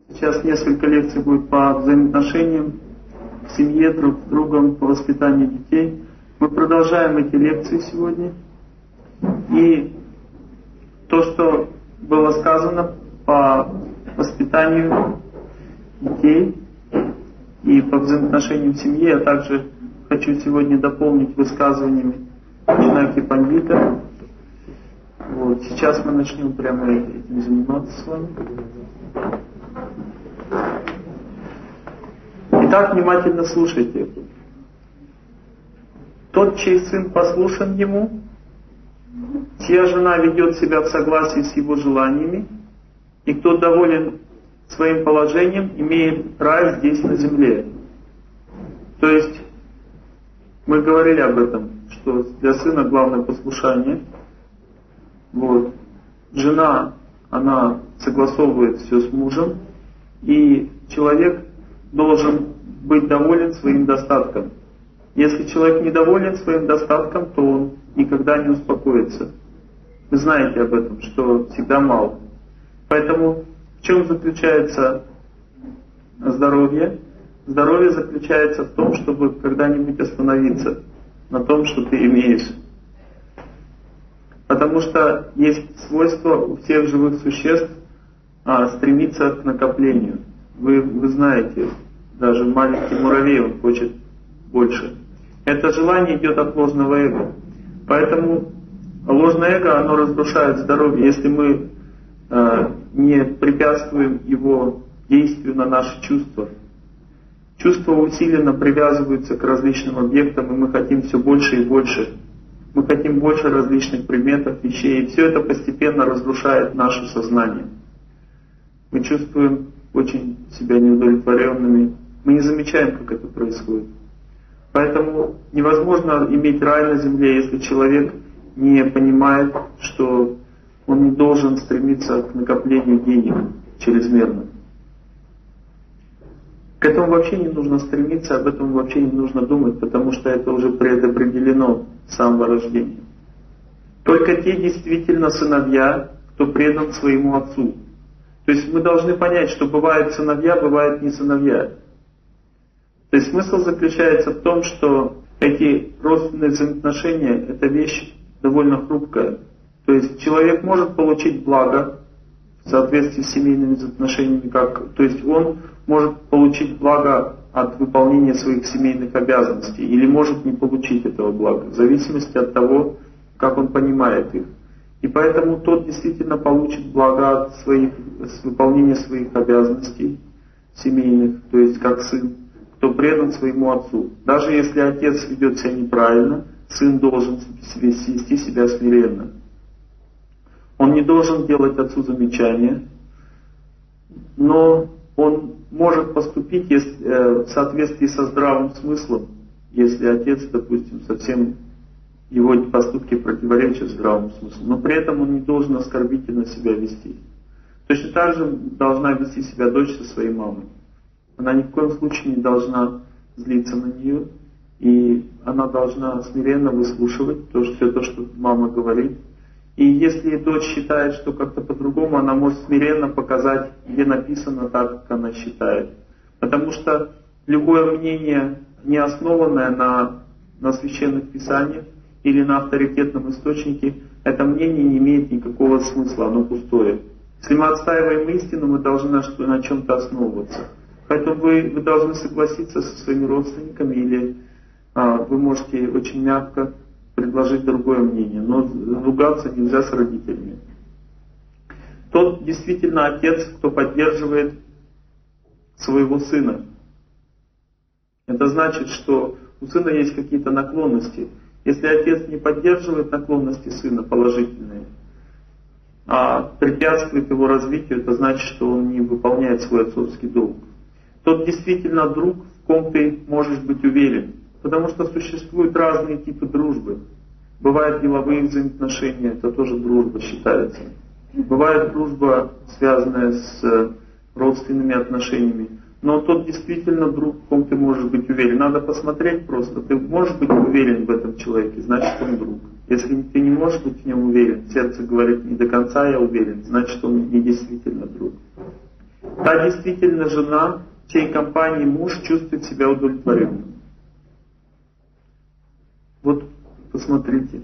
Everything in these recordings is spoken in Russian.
Сейчас несколько лекций будет по взаимоотношениям в семье, друг с другом, по воспитанию детей. Мы продолжаем эти лекции сегодня. И то, что было сказано по воспитанию детей и по взаимоотношениям в семье, я также хочу сегодня дополнить высказываниями Чинаки Пандита. Вот. Сейчас мы начнем прямо этим заниматься с вами. Итак, внимательно слушайте. Тот, чей сын послушен ему, чья жена ведет себя в согласии с его желаниями, и кто доволен своим положением, имеет рай здесь на земле. То есть, мы говорили об этом, что для сына главное послушание. Вот. Жена, она согласовывает все с мужем, и человек должен быть доволен своим достатком. Если человек недоволен своим достатком, то он никогда не успокоится. Вы знаете об этом, что всегда мало. Поэтому в чем заключается здоровье? Здоровье заключается в том, чтобы когда-нибудь остановиться на том, что ты имеешь. Потому что есть свойство у всех живых существ стремиться к накоплению. Вы знаете, даже маленький муравей, он хочет больше. Это желание идет от ложного эго. Поэтому ложное эго, оно разрушает здоровье. Если мы не препятствуем его действию на наши чувства. Чувства усиленно привязываются к различным объектам, и мы хотим все больше и больше. Мы хотим больше различных предметов, вещей, и все это постепенно разрушает наше сознание. Мы чувствуем очень себя неудовлетворенными. Мы не замечаем, как это происходит. Поэтому невозможно иметь рай на земле, если человек не понимает, что он не должен стремиться к накоплению денег чрезмерно. К этому вообще не нужно стремиться, об этом вообще не нужно думать, потому что это уже предопределено с самого рождения. Только те действительно сыновья, кто предан своему отцу. То есть мы должны понять, что бывают сыновья, бывают не сыновья. То есть смысл заключается в том, что эти родственные взаимоотношения — это вещь довольно хрупкая. То есть человек может получить благо в соответствии с семейными взаимоотношениями, то есть он может получить благо от выполнения своих семейных обязанностей или может не получить этого блага, в зависимости от того, как он понимает их. И поэтому тот действительно получит благо от выполнения своих обязанностей семейных, то есть как сын, кто предан своему отцу. Даже если отец ведет себя неправильно, сын должен вести себя смиренно. Он не должен делать отцу замечания, но он может поступить в соответствии со здравым смыслом, если отец, допустим, совсем его поступки противоречат здравому смыслу, но при этом он не должен оскорбительно себя вести. Точно так же должна вести себя дочь со своей мамой. Она ни в коем случае не должна злиться на нее, и она должна смиренно выслушивать все то, что мама говорит. И если дочь считает, что как-то по-другому, она может смиренно показать, где написано так, как она считает. Потому что любое мнение, не основанное на священных писаниях или на авторитетном источнике, это мнение не имеет никакого смысла, оно пустое. Если мы отстаиваем истину, мы должны на чем-то основываться. Поэтому вы должны согласиться со своими родственниками, или вы можете очень мягко предложить другое мнение, но ругаться нельзя с родителями. Тот действительно отец, кто поддерживает своего сына. Это значит, что у сына есть какие-то наклонности. Если отец не поддерживает наклонности сына положительные, а препятствует его развитию, это значит, что он не выполняет свой отцовский долг. Тот действительно друг, в ком ты можешь быть уверен. Потому что существуют разные типы дружбы. Бывают деловые взаимоотношения, это тоже дружба считается. Бывает дружба, связанная с родственными отношениями. Но тот действительно друг, в ком ты можешь быть уверен. Надо посмотреть просто. Ты можешь быть уверен в этом человеке, значит он друг. Если ты не можешь быть в нем уверен, сердце говорит не до конца я уверен, значит он не действительно друг. Та действительно жена, в чьей компании муж чувствует себя удовлетворенным. Вот посмотрите.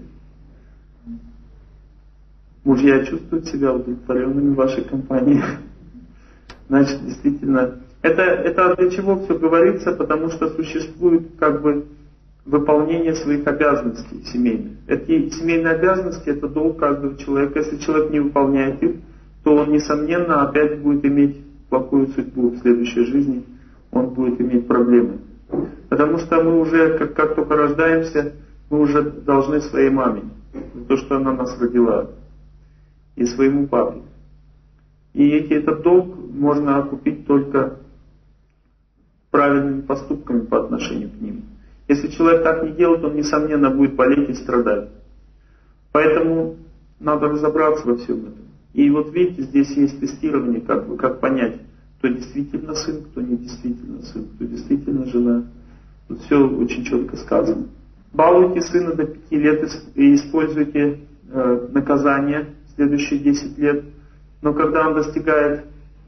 Мужья чувствуют себя удовлетворенными в вашей компании. Значит, действительно, это для чего все говорится? Потому что существует как бы выполнение своих обязанностей семейных. Эти семейные обязанности — это долг каждого человека. Если человек не выполняет их, то он, несомненно, опять будет иметь плохую судьбу в следующей жизни, он будет иметь проблемы. Потому что мы уже, как только рождаемся, мы уже должны своей маме за то, что она нас родила, и своему папе. И этот долг можно окупить только правильными поступками по отношению к ним. Если человек так не делает, он, несомненно, будет болеть и страдать. Поэтому надо разобраться во всем этом. И вот видите, здесь есть тестирование, как понять, кто действительно сын, кто не действительно сын, кто действительно жена. Тут все очень четко сказано. Балуйте сына до 5 лет и используйте наказание следующие 10 лет. Но когда он достигает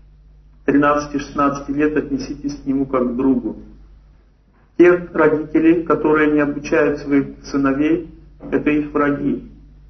13-16 лет, отнеситесь к нему как к другу. Те родители, которые не обучают своих сыновей, это их враги.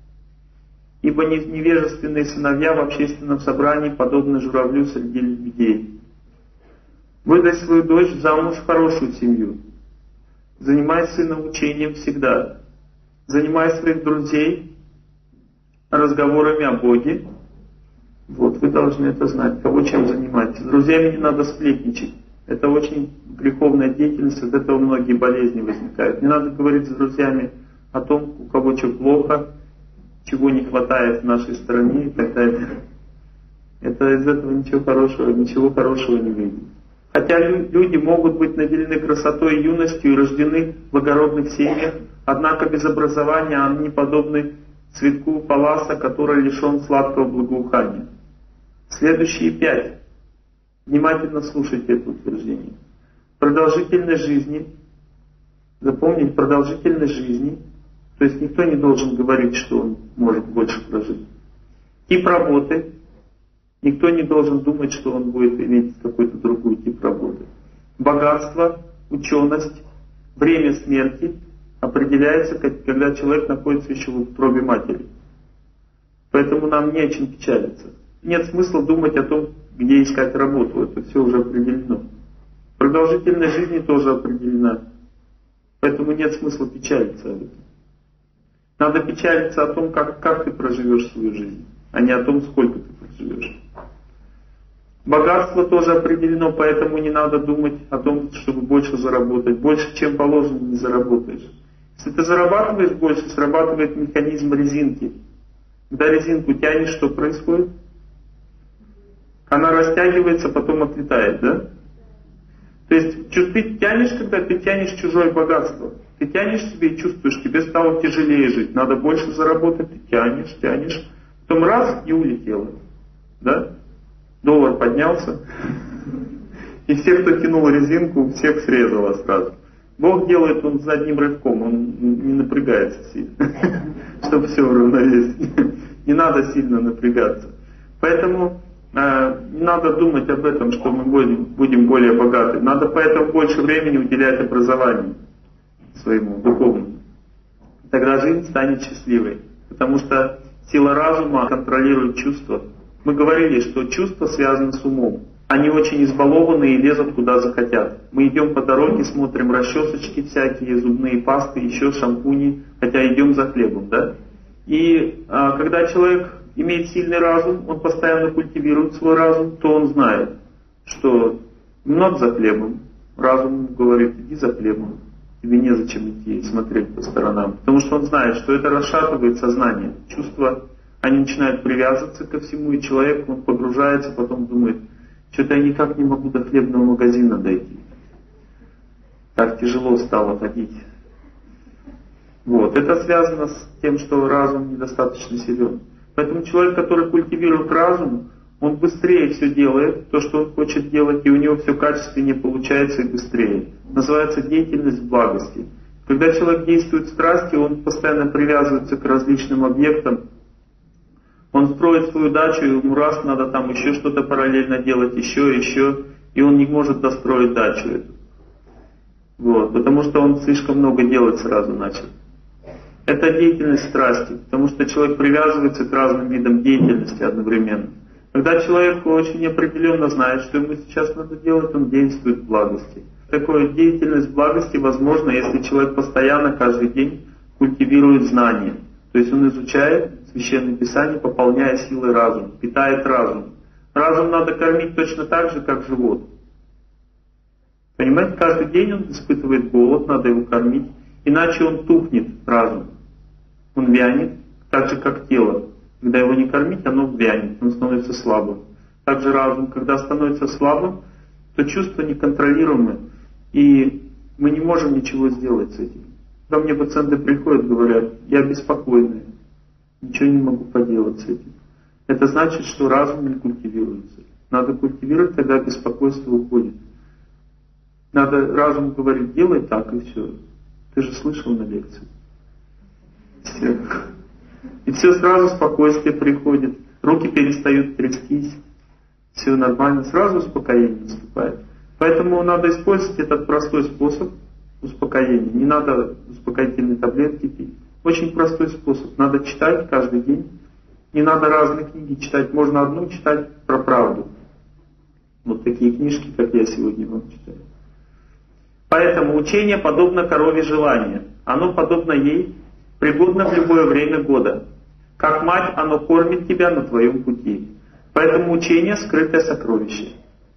Ибо невежественные сыновья в общественном собрании подобны журавлю среди лебедей. Выдай свою дочь замуж в хорошую семью. Занимай сына учением всегда. Занимай своих друзей разговорами о Боге. Вот, вы должны это знать, кого чем занимаетесь. С друзьями не надо сплетничать. Это очень греховная деятельность, от этого многие болезни возникают. Не надо говорить с друзьями о том, у кого что плохо, чего не хватает в нашей стране и так далее. Это из этого ничего хорошего не выйдет. Хотя люди могут быть наделены красотой и юностью и рождены в благородных семьях, однако без образования они подобны цветку палласа, который лишен сладкого благоухания. Следующие 5. Внимательно слушайте это утверждение. Продолжительность жизни. Запомните, продолжительность жизни. То есть никто не должен говорить, что он может больше прожить. Тип работы. Никто не должен думать, что он будет иметь какой-то другой тип работы. Богатство, ученость, время смерти определяется, когда человек находится еще в утробе матери. Поэтому нам не о чем печалиться. Нет смысла думать о том, где искать работу. Это все уже определено. Продолжительность жизни тоже определена. Поэтому нет смысла печалиться об этом. Надо печалиться о том, как ты проживешь свою жизнь, а не о том, сколько ты проживешь. Богатство тоже определено, поэтому не надо думать о том, чтобы больше заработать. Больше, чем положено, не заработаешь. Если ты зарабатываешь больше, срабатывает механизм резинки. Когда резинку тянешь, что происходит? Она растягивается, потом отлетает, да? То есть ты тянешь, когда ты тянешь чужое богатство. Ты тянешь себе и чувствуешь, тебе стало тяжелее жить, надо больше заработать, ты тянешь. Потом раз и улетело. Да? Доллар поднялся. И все, кто тянул резинку, всех срезало сразу. Бог делает он с одним рывком, он не напрягается сильно, чтобы все в равновесии. Не надо сильно напрягаться. Поэтому не надо думать об этом, что мы будем более богаты. Надо поэтому больше времени уделять образованию своему духовному. Тогда жизнь станет счастливой. Потому что сила разума контролирует чувства. Мы говорили, что чувства связаны с умом. Они очень избалованы и лезут куда захотят. Мы идем по дороге, смотрим расчесочки всякие, зубные пасты, еще шампуни, хотя идем за хлебом, да? И когда человек имеет сильный разум, он постоянно культивирует свой разум, то он знает, что надо за хлебом. Разум говорит, иди за хлебом. Тебе незачем идти смотреть по сторонам. Потому что он знает, что это расшатывает сознание. Чувства, они начинают привязываться ко всему, и человек, он погружается, потом думает, что-то я никак не могу до хлебного магазина дойти. Так тяжело стало ходить. Вот. Это связано с тем, что разум недостаточно силен. Поэтому человек, который культивирует разум, он быстрее все делает, то, что он хочет делать, и у него все качественнее получается и быстрее. Называется деятельность в благости. Когда человек действует в страсти, он постоянно привязывается к различным объектам, Он строит свою дачу, и ему раз надо там еще что-то параллельно делать, еще, и он не может достроить дачу эту. Вот, потому что он слишком много делать сразу начал. Это деятельность страсти, потому что человек привязывается к разным видам деятельности одновременно. Когда человек очень неопределенно знает, что ему сейчас надо делать, он действует в благости. Такая деятельность в благости возможна, если человек постоянно, каждый день культивирует знания. То есть он изучает Священное Писание, пополняя силой разума, питает разум. Разум надо кормить точно так же, как живот. Понимаете, каждый день он испытывает голод, надо его кормить, иначе он тухнет, разум. Он вянет, так же как тело. Когда его не кормить, оно вянет, он становится слабым. Также разум, когда становится слабым, то чувства неконтролируемы, и мы не можем ничего сделать с этим. Когда мне пациенты приходят, говорят, я беспокойный, ничего не могу поделать с этим. Это значит, что разум не культивируется. Надо культивировать, тогда беспокойство уходит. Надо разум говорить, делай так и все. Ты же слышал на лекции. Все. И все сразу спокойствие приходит, руки перестают трястись, все нормально, сразу успокоение наступает. Поэтому надо использовать этот простой способ успокоения. Не надо успокоительные таблетки пить. Очень простой способ. Надо читать каждый день. Не надо разные книги читать. Можно одну читать про правду. Вот такие книжки, как я сегодня вам читаю. Поэтому учение подобно корове желания. Оно подобно ей, пригодно в любое время года. Как мать, оно кормит тебя на твоем пути. Поэтому учение — скрытое сокровище.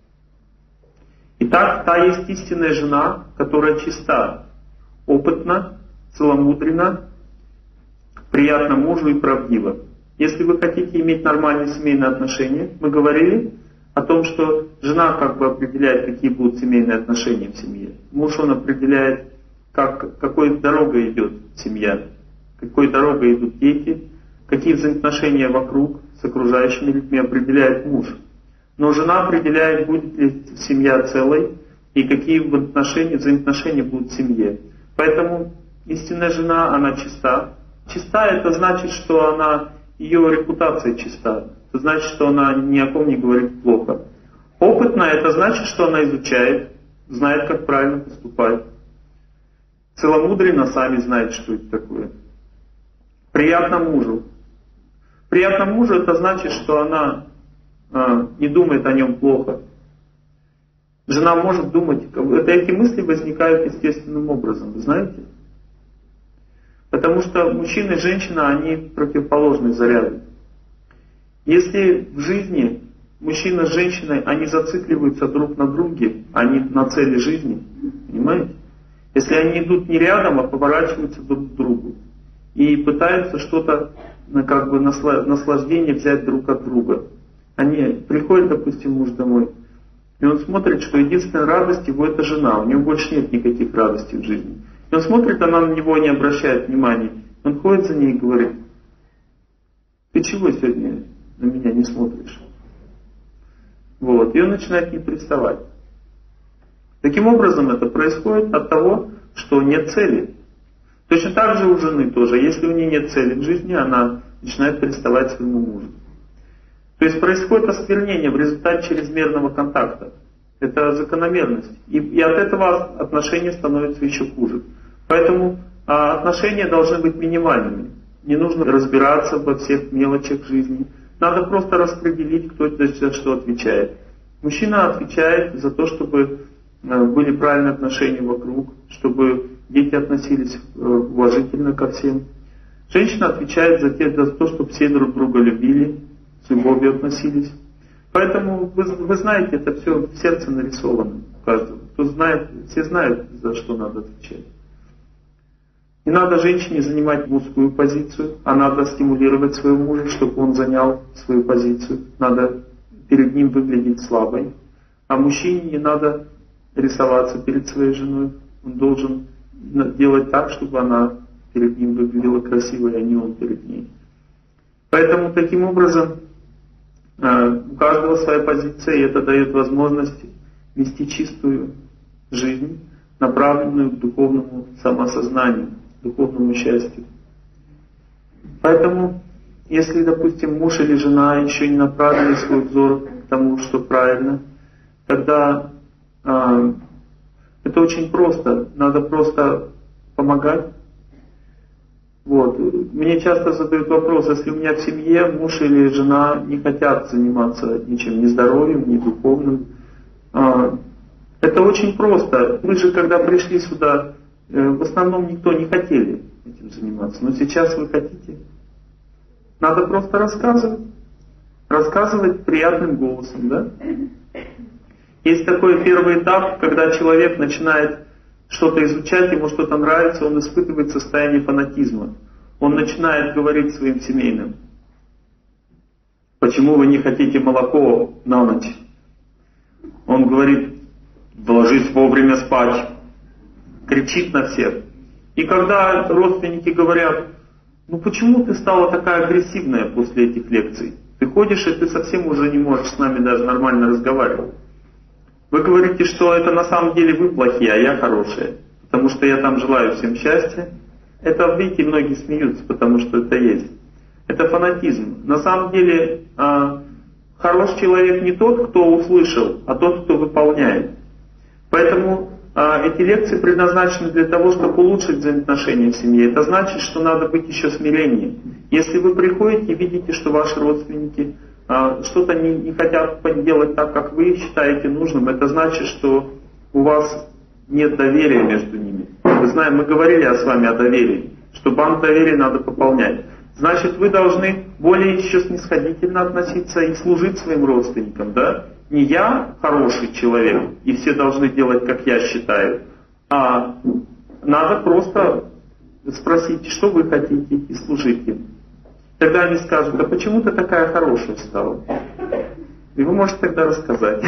Итак, та есть истинная жена, которая чиста, опытна, целомудренна, приятна мужу и правдива. Если вы хотите иметь нормальные семейные отношения, мы говорили о том, что жена как бы определяет, какие будут семейные отношения в семье. Муж, он определяет, какой дорогой идет семья, какой дорогой идут дети, какие взаимоотношения вокруг с окружающими людьми определяет муж. Но жена определяет, будет ли семья целой и какие взаимоотношения будут в семье. Поэтому истинная жена, она чиста. Чиста — это значит, что ее репутация чиста. Это значит, что она ни о ком не говорит плохо. Опытная — это значит, что она изучает, знает, как правильно поступать. Целомудренно сами знает, что это такое. Приятно мужу. Приятно мужу — это значит, что она не думает о нем плохо. Жена может думать, эти мысли возникают естественным образом, вы знаете? Потому что мужчина и женщина, они противоположные заряды. Если в жизни мужчина с женщиной, они зацикливаются друг на друге, они на цели жизни, понимаете? Если они идут не рядом, а поворачиваются друг к другу и пытаются что-то, как бы наслаждение взять друг от друга. Они приходят, допустим, муж домой, и он смотрит, что единственная радость его — это жена, у него больше нет никаких радостей в жизни. И он смотрит, она на него не обращает внимания. Он ходит за ней и говорит, ты чего сегодня на меня не смотришь? Вот. И он начинает не приставать. Таким образом, это происходит от того, что нет цели. Точно так же у жены тоже. Если у нее нет цели в жизни, она начинает приставать своему мужу. То есть происходит осквернение в результате чрезмерного контакта. Это закономерность. И от этого отношения становятся еще хуже. Поэтому отношения должны быть минимальными. Не нужно разбираться во всех мелочах жизни. Надо просто распределить, кто за что отвечает. Мужчина отвечает за то, чтобы были правильные отношения вокруг, чтобы дети относились уважительно ко всем. Женщина отвечает за то, чтобы все друг друга любили, с любовью относились. Поэтому вы знаете, это все в сердце нарисовано у каждого. Кто знает, все знают, за что надо отвечать. Не надо женщине занимать мужскую позицию, а надо стимулировать своего мужа, чтобы он занял свою позицию. Надо перед ним выглядеть слабой. А мужчине не надо рисоваться перед своей женой. Он должен делать так, чтобы она перед ним выглядела красивой, а не он перед ней. Поэтому таким образом у каждого своя позиция, и это дает возможность вести чистую жизнь, направленную к духовному самосознанию, духовному счастью. Поэтому если, допустим, муж или жена еще не направили свой взор к тому, что правильно, тогда это очень просто. Надо просто помогать. Вот. Мне часто задают вопрос, если у меня в семье муж или жена не хотят заниматься ничем, ни здоровьем, ни духовным. Это очень просто. Вы же, когда пришли сюда, в основном никто не хотели этим заниматься. Но сейчас вы хотите. Надо просто рассказывать. Рассказывать приятным голосом, да? Есть такой первый этап, когда человек начинает что-то изучать, ему что-то нравится, он испытывает состояние фанатизма. Он начинает говорить своим семейным: почему вы не хотите молоко на ночь? Он говорит: ложись вовремя спать. Кричит на всех. И когда родственники говорят: ну почему ты стала такая агрессивная после этих лекций? Ты ходишь, и ты совсем уже не можешь с нами даже нормально разговаривать. Вы говорите, что это на самом деле вы плохие, а я хорошая, потому что я там желаю всем счастья. Это, видите, многие смеются, потому что это есть. Это фанатизм. На самом деле, хороший человек не тот, кто услышал, а тот, кто выполняет. Поэтому эти лекции предназначены для того, чтобы улучшить взаимоотношения в семье. Это значит, что надо быть еще смиреннее. Если вы приходите и видите, что ваши родственники что-то не хотят делать так, как вы считаете нужным, это значит, что у вас нет доверия между ними. Вы знаете, мы говорили с вами о доверии, что банк доверия надо пополнять. Значит, вы должны более еще снисходительно относиться и служить своим родственникам, да? Не я хороший человек, и все должны делать, как я считаю, а надо просто спросить, что вы хотите, и служить им. Тогда они скажут: а почему ты такая хорошая стала? И вы можете тогда рассказать.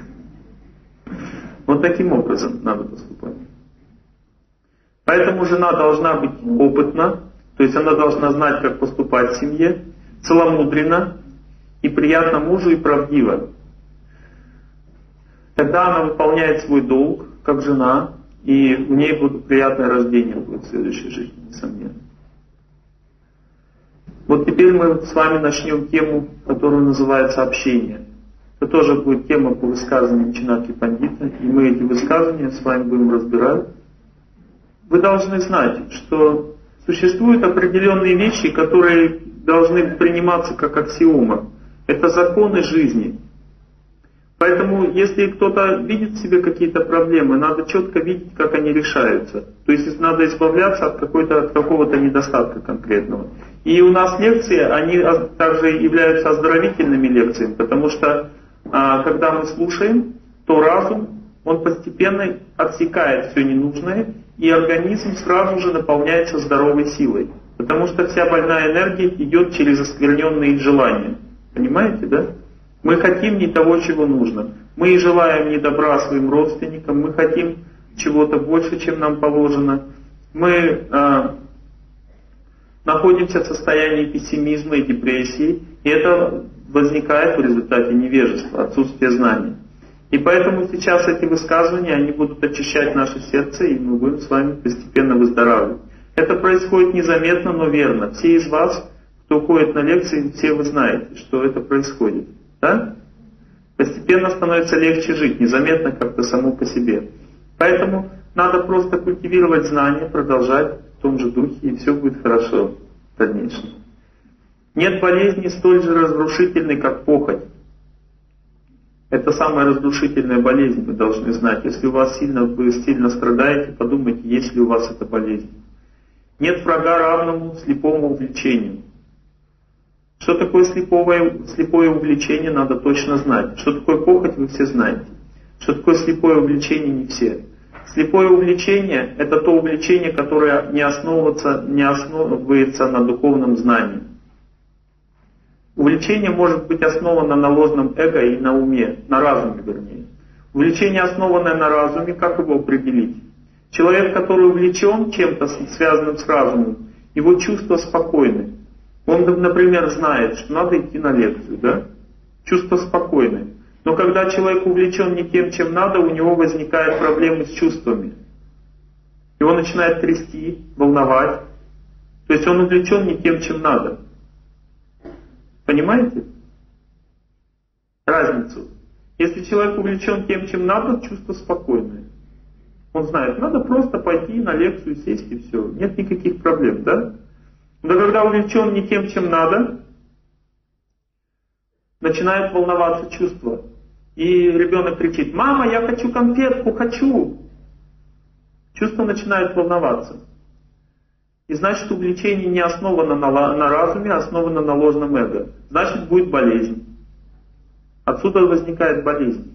Вот таким образом надо поступать. Поэтому жена должна быть опытна, то есть она должна знать, как поступать в семье, целомудренно и приятно мужу и правдиво. Тогда она выполняет свой долг, как жена, и у ней будет приятное рождение будет в следующей жизни, несомненно. Вот теперь мы с вами начнем тему, которая называется «Общение». Это тоже будет тема по высказываниям Чинаки Пандита, и мы эти высказывания с вами будем разбирать. Вы должны знать, что существуют определенные вещи, которые должны приниматься как аксиома. Это законы жизни. Поэтому, если кто-то видит в себе какие-то проблемы, надо четко видеть, как они решаются. То есть надо избавляться от какого-то недостатка конкретного. И у нас лекции, они также являются оздоровительными лекциями, потому что когда мы слушаем, то разум, он постепенно отсекает все ненужное, и организм сразу же наполняется здоровой силой. Потому что вся больная энергия идет через оскверненные желания. Понимаете, да? Мы хотим не того, чего нужно. Мы желаем не добра своим родственникам, мы хотим чего-то больше, чем нам положено. Мы находимся в состоянии пессимизма и депрессии, и это возникает в результате невежества, отсутствия знаний. И поэтому сейчас эти высказывания, они будут очищать наше сердце, и мы будем с вами постепенно выздоравливать. Это происходит незаметно, но верно. Все из вас, кто ходит на лекции, все вы знаете, что это происходит. Да? Постепенно становится легче жить, незаметно как-то само по себе. Поэтому надо просто культивировать знания, продолжать в том же духе, и все будет хорошо в дальнейшем. Нет болезни столь же разрушительной, как похоть. Это самая разрушительная болезнь, вы должны знать. Если вы сильно страдаете, подумайте, есть ли у вас эта болезнь. Нет врага равному слепому увлечению. Что такое слепое увлечение, надо точно знать. Что такое похоть, вы все знаете. Что такое слепое увлечение, не все. Слепое увлечение – это то увлечение, которое не основывается на духовном знании. Увлечение может быть основано на ложном эго и на уме, на разуме вернее. Увлечение, основанное на разуме, как его определить? Человек, который увлечен чем-то связанным с разумом, его чувства спокойны. Он, например, знает, что надо идти на лекцию, да? Чувства спокойны. Но когда человек увлечен не тем, чем надо, у него возникают проблемы с чувствами. Его начинает трясти, волновать. То есть он увлечен не тем, чем надо. Понимаете? Разницу. Если человек увлечен тем, чем надо, чувство спокойное. Он знает, надо просто пойти на лекцию, сесть и все. Нет никаких проблем, да? Но когда увлечен не тем, чем надо, начинает волноваться чувство. И ребенок кричит: «Мама, я хочу конфетку, хочу!» Чувство начинает волноваться. И значит, увлечение не основано на разуме, а основано на ложном эго. Значит, будет болезнь. Отсюда возникает болезнь.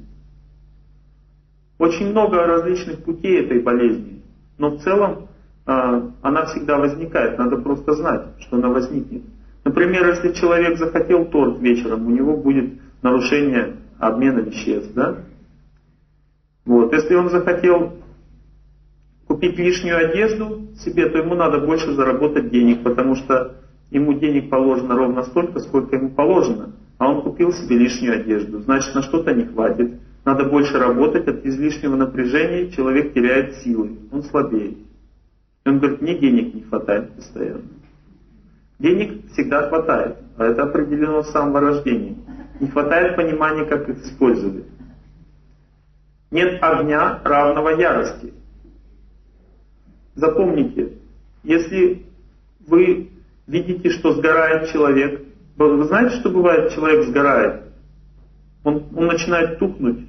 Очень много различных путей этой болезни. Но в целом она всегда возникает. Надо просто знать, что она возникнет. Например, если человек захотел торт вечером, у него будет нарушение обмена веществ. Да? Вот. Если он захотел купить лишнюю одежду себе, то ему надо больше заработать денег, потому что ему денег положено ровно столько, сколько ему положено. А он купил себе лишнюю одежду. Значит, на что-то не хватит. Надо больше работать, от излишнего напряжения человек теряет силы, он слабеет. И он говорит: мне денег не хватает постоянно. Денег всегда хватает, а это определено с самого рождения. Не хватает понимания, как их использовать. Нет огня, равного ярости. Запомните, если вы видите, что сгорает человек, вы знаете, что бывает, человек сгорает? Он начинает тухнуть,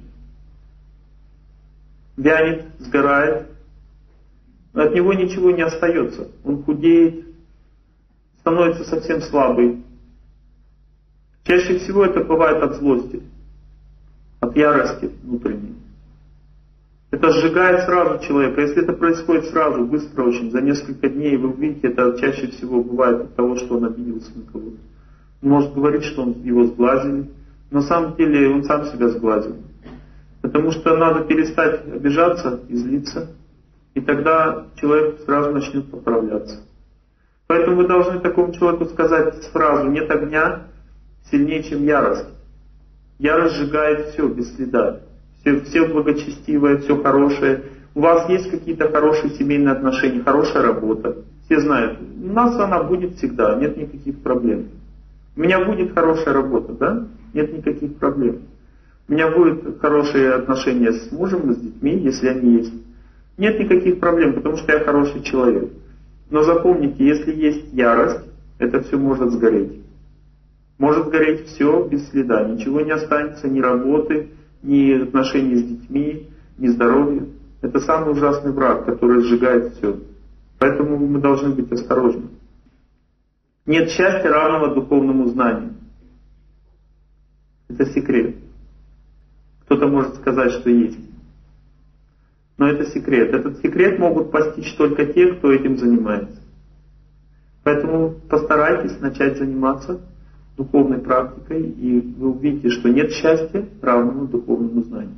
вянет, сгорает, от него ничего не остается. Он худеет, становится совсем слабый. Чаще всего это бывает от злости, от ярости внутренней. Это сжигает сразу человека. Если это происходит сразу, быстро очень, за несколько дней, вы увидите, это чаще всего бывает от того, что он обиделся на кого-то. Он может говорить, что его сглазили, но на самом деле он сам себя сглазил. Потому что надо перестать обижаться и злиться, и тогда человек сразу начнет поправляться. Поэтому вы должны такому человеку сказать фразу: «Нет огня сильнее, чем ярость». Ярость сжигает все без следа. Все благочестивое, все хорошее. У вас есть какие-то хорошие семейные отношения, хорошая работа. Все знают, у нас она будет всегда, нет никаких проблем. У меня будет хорошая работа, да? Нет никаких проблем. У меня будут хорошие отношения с мужем и с детьми, если они есть. Нет никаких проблем, потому что я хороший человек. Но запомните, если есть ярость, это все может сгореть. Может сгореть все без следа, ничего не останется, ни работы, ни отношений с детьми, ни здоровья. Это самый ужасный враг, который сжигает все. Поэтому мы должны быть осторожны. Нет счастья, равного духовному знанию. Это секрет. Кто-то может сказать, что есть. Но это секрет. Этот секрет могут постичь только те, кто этим занимается. Поэтому постарайтесь начать заниматься духовной практикой, и вы увидите, что нет счастья, равному духовному знанию.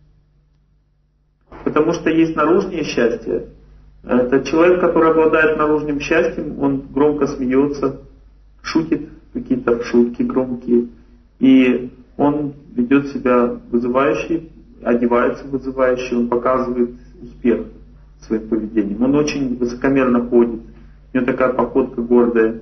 Потому что есть наружное счастье. Это человек, который обладает наружным счастьем, он громко смеется, шутит какие-то шутки громкие, и он ведет себя вызывающе, одевается вызывающе, он показывает успех своим поведением. Он очень высокомерно ходит, у него такая походка гордая,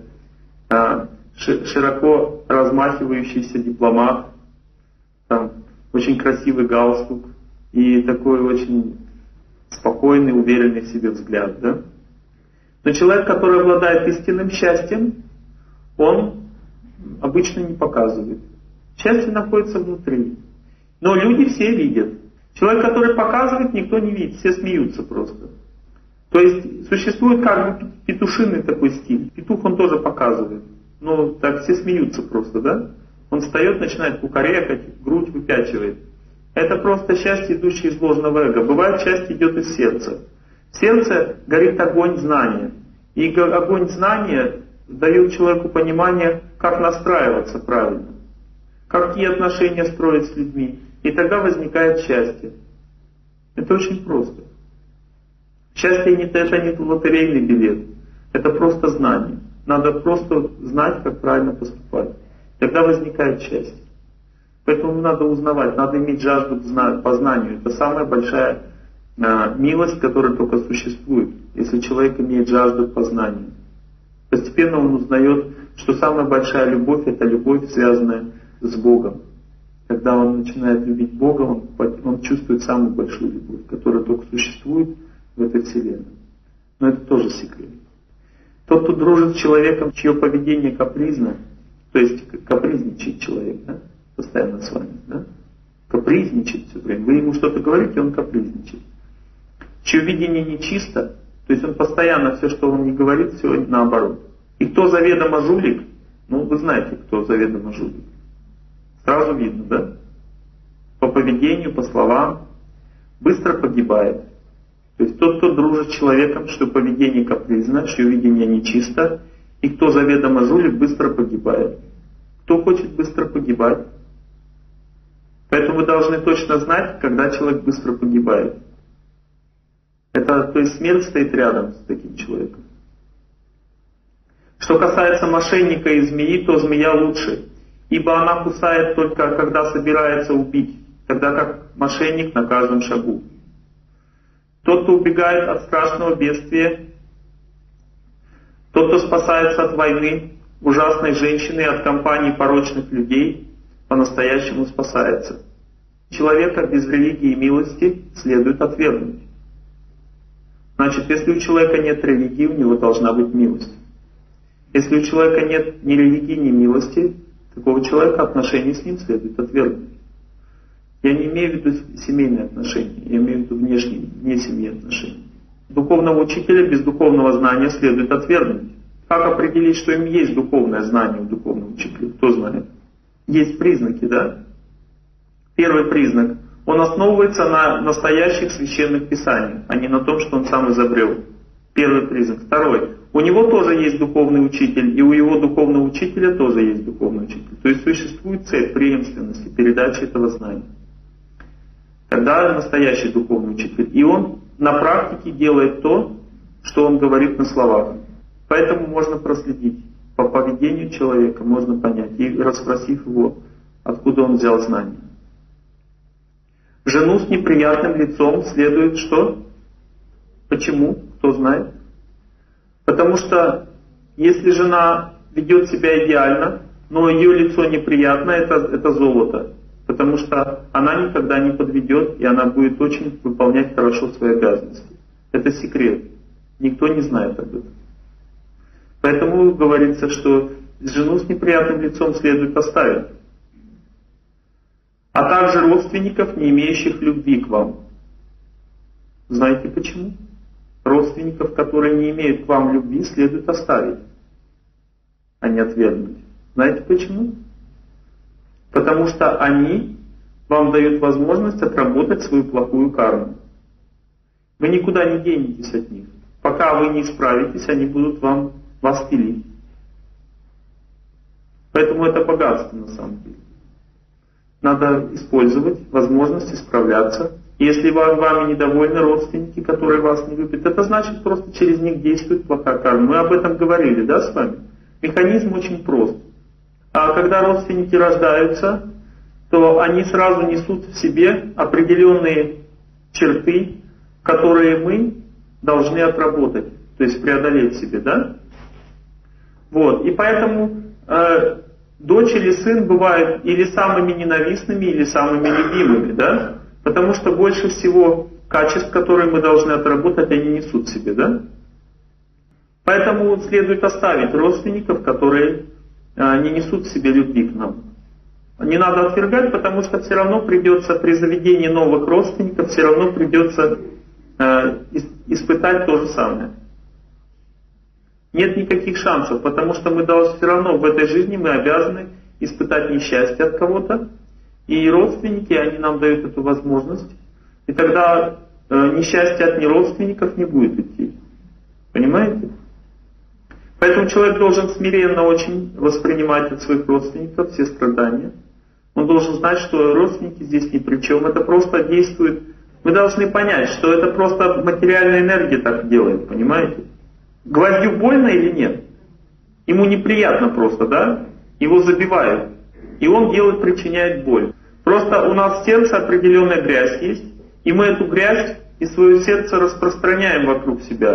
широко размахивающийся дипломат, там очень красивый галстук и такой очень спокойный, уверенный в себе взгляд. Да? Но человек, который обладает истинным счастьем, он обычно не показывает. Счастье находится внутри. Но люди все видят. Человек, который показывает, никто не видит, все смеются просто. То есть существует как бы петушиный такой стиль. Петух он тоже показывает. Ну, так все смеются просто, да? Он встает, начинает кукарекать, грудь выпячивает. Это просто счастье, идущее из ложного эго. Бывает, счастье идет из сердца. В сердце горит огонь знания. И огонь знания дает человеку понимание, как настраиваться правильно. Какие отношения строить с людьми. И тогда возникает счастье. Это очень просто. Счастье это не лотерейный билет. Это просто знание. Надо просто знать, как правильно поступать. Тогда возникает счастье. Поэтому надо узнавать, надо иметь жажду к познанию. Это самая большая милость, которая только существует, если человек имеет жажду к познанию. Постепенно он узнает что самая большая любовь — это любовь, связанная с Богом. Когда он начинает любить Бога, он чувствует самую большую любовь, которая только существует в этой вселенной. Но это тоже секрет. Тот, кто дружит с человеком, чье поведение капризно, то есть капризничает человек, да, постоянно с вами, да, капризничает все время. Вы ему что-то говорите, он капризничает. Чье видение нечисто, то есть он постоянно все, что он не говорит, все наоборот. И кто заведомо жулик, ну вы знаете, кто заведомо жулик. Сразу видно, да? По поведению, по словам, быстро погибает. То есть тот, кто дружит с человеком, что поведение капризно, что видение нечисто, и кто заведомо жулик, быстро погибает. Кто хочет быстро погибать? Поэтому вы должны точно знать, когда человек быстро погибает. Это, то есть смерть стоит рядом с таким человеком. Что касается мошенника и змеи, то змея лучше, ибо она кусает только когда собирается убить, тогда как мошенник на каждом шагу. Тот, кто убегает от страшного бедствия, тот, кто спасается от войны, ужасной женщины и от компании порочных людей, по-настоящему спасается. Человека без религии и милости следует отвергнуть. Значит, если у человека нет религии, у него должна быть милость. Если у человека нет ни религии, ни милости, такого человека отношения с ним следует отвергнуть. Я не имею в виду семейные отношения, я имею в виду внешние, вне семьи отношения. Духовного учителя без духовного знания следует отвергнуть. Как определить, что им есть духовное знание у духовного учителя? Кто знает? Есть признаки, да? Первый признак. Он основывается на настоящих священных писаниях, а не на том, что он сам изобрел. Первый признак. Второй. У него тоже есть духовный учитель, и у его духовного учителя тоже есть духовный учитель. То есть существует цепь преемственности, передачи этого знания. Тогда настоящий духовный учитель. И он на практике делает то, что он говорит на словах. Поэтому можно проследить по поведению человека, можно понять, и расспросив его, откуда он взял знания. Жену с неприятным лицом следует что? Почему? Кто знает? Потому что если жена ведет себя идеально, но ее лицо неприятно, это золото. Потому что она никогда не подведет, и она будет очень выполнять хорошо свои обязанности. Это секрет. Никто не знает об этом. Поэтому говорится, что жену с неприятным лицом следует оставить. А также родственников, не имеющих любви к вам. Знаете почему? Родственников, которые не имеют к вам любви, следует оставить, а не отвергнуть. Знаете почему? Потому что они вам дают возможность отработать свою плохую карму. Вы никуда не денетесь от них. Пока вы не справитесь, они будут вас пилить. Поэтому это богатство на самом деле. Надо использовать возможности справляться. Если вами недовольны родственники, которые вас не любят, это значит, просто через них действует плохая карма. Мы об этом говорили, да, с вами? Механизм очень прост. А когда родственники рождаются, то они сразу несут в себе определенные черты, которые мы должны отработать, то есть преодолеть в себе, да? Вот. И поэтому дочь или сын бывают или самыми ненавистными, или самыми любимыми, да? Потому что больше всего качеств, которые мы должны отработать, они несут в себе, да? Поэтому следует оставить родственников, которые не несут в себе любви к нам. Не надо отвергать, потому что все равно придется при заведении новых родственников, все равно придется испытать то же самое. Нет никаких шансов, потому что мы должны все равно в этой жизни мы обязаны испытать несчастье от кого-то. И родственники, они нам дают эту возможность. И тогда несчастье от неродственников не будет идти. Понимаете? Поэтому человек должен смиренно очень воспринимать от своих родственников все страдания. Он должен знать, что родственники здесь ни при чем. Это просто действует. Мы должны понять, что это просто материальная энергия так делает. Понимаете? Гвоздю больно или нет? Ему неприятно просто, да? Его забивают. И он причиняет боль. Просто у нас в сердце определенная грязь есть, и мы эту грязь и свое сердце распространяем вокруг себя.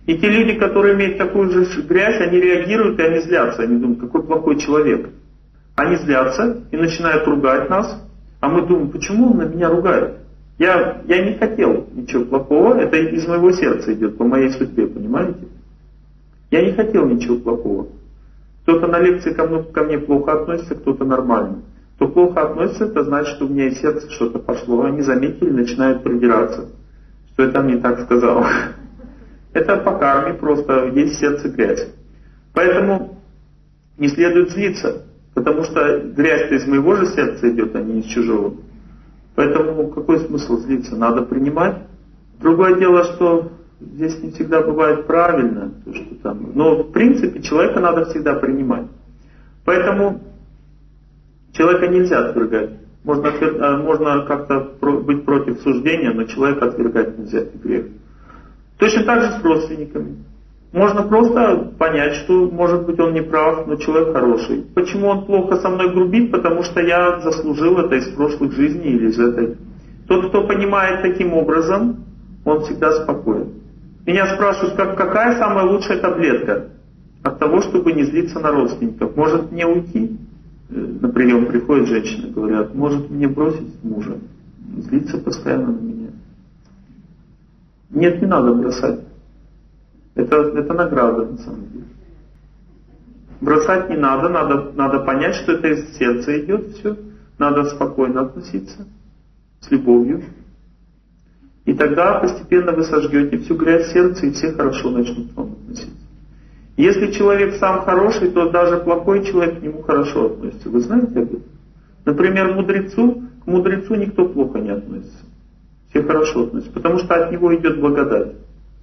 И те люди, которые имеют такую же грязь, они реагируют и они злятся. Они думают, какой плохой человек. Они злятся и начинают ругать нас, а мы думаем, почему он на меня ругает? Я не хотел ничего плохого, это из моего сердца идет, по моей судьбе, понимаете? Я не хотел ничего плохого. Кто-то на лекции ко мне плохо относится, кто-то нормально. Кто плохо относится, это значит, что у меня из сердца что-то пошло. Они заметили, начинают придираться, что я там не так сказал. Это по карме просто, есть в сердце грязь. Поэтому не следует злиться, потому что грязь-то из моего же сердца идет, а не из чужого. Поэтому какой смысл злиться? Надо принимать. Другое дело, что здесь не всегда бывает правильно, то, что там. Но в принципе человека надо всегда принимать. Поэтому человека нельзя отвергать. Можно как-то быть против суждения, но человека отвергать нельзя, это грех. Точно так же с родственниками. Можно просто понять, что, может быть, он не прав, но человек хороший. Почему он плохо со мной грубит? Потому что я заслужил это из прошлых жизней или из этой. Тот, кто понимает таким образом, он всегда спокоен. Меня спрашивают, какая самая лучшая таблетка от того, чтобы не злиться на родственников? Может мне уйти? На прием приходят женщины, говорят, может мне бросить мужа? Злиться постоянно на меня. Нет, не надо бросать. Это награда на самом деле. Бросать не надо, надо понять, что это из сердца идет все. Надо спокойно относиться, с любовью. И тогда постепенно вы сожгете всю грязь сердца, и все хорошо начнут к вам относиться. Если человек сам хороший, то даже плохой человек к нему хорошо относится. Вы знаете об этом? Например, к мудрецу никто плохо не относится. Все хорошо относятся, потому что от него идет благодать.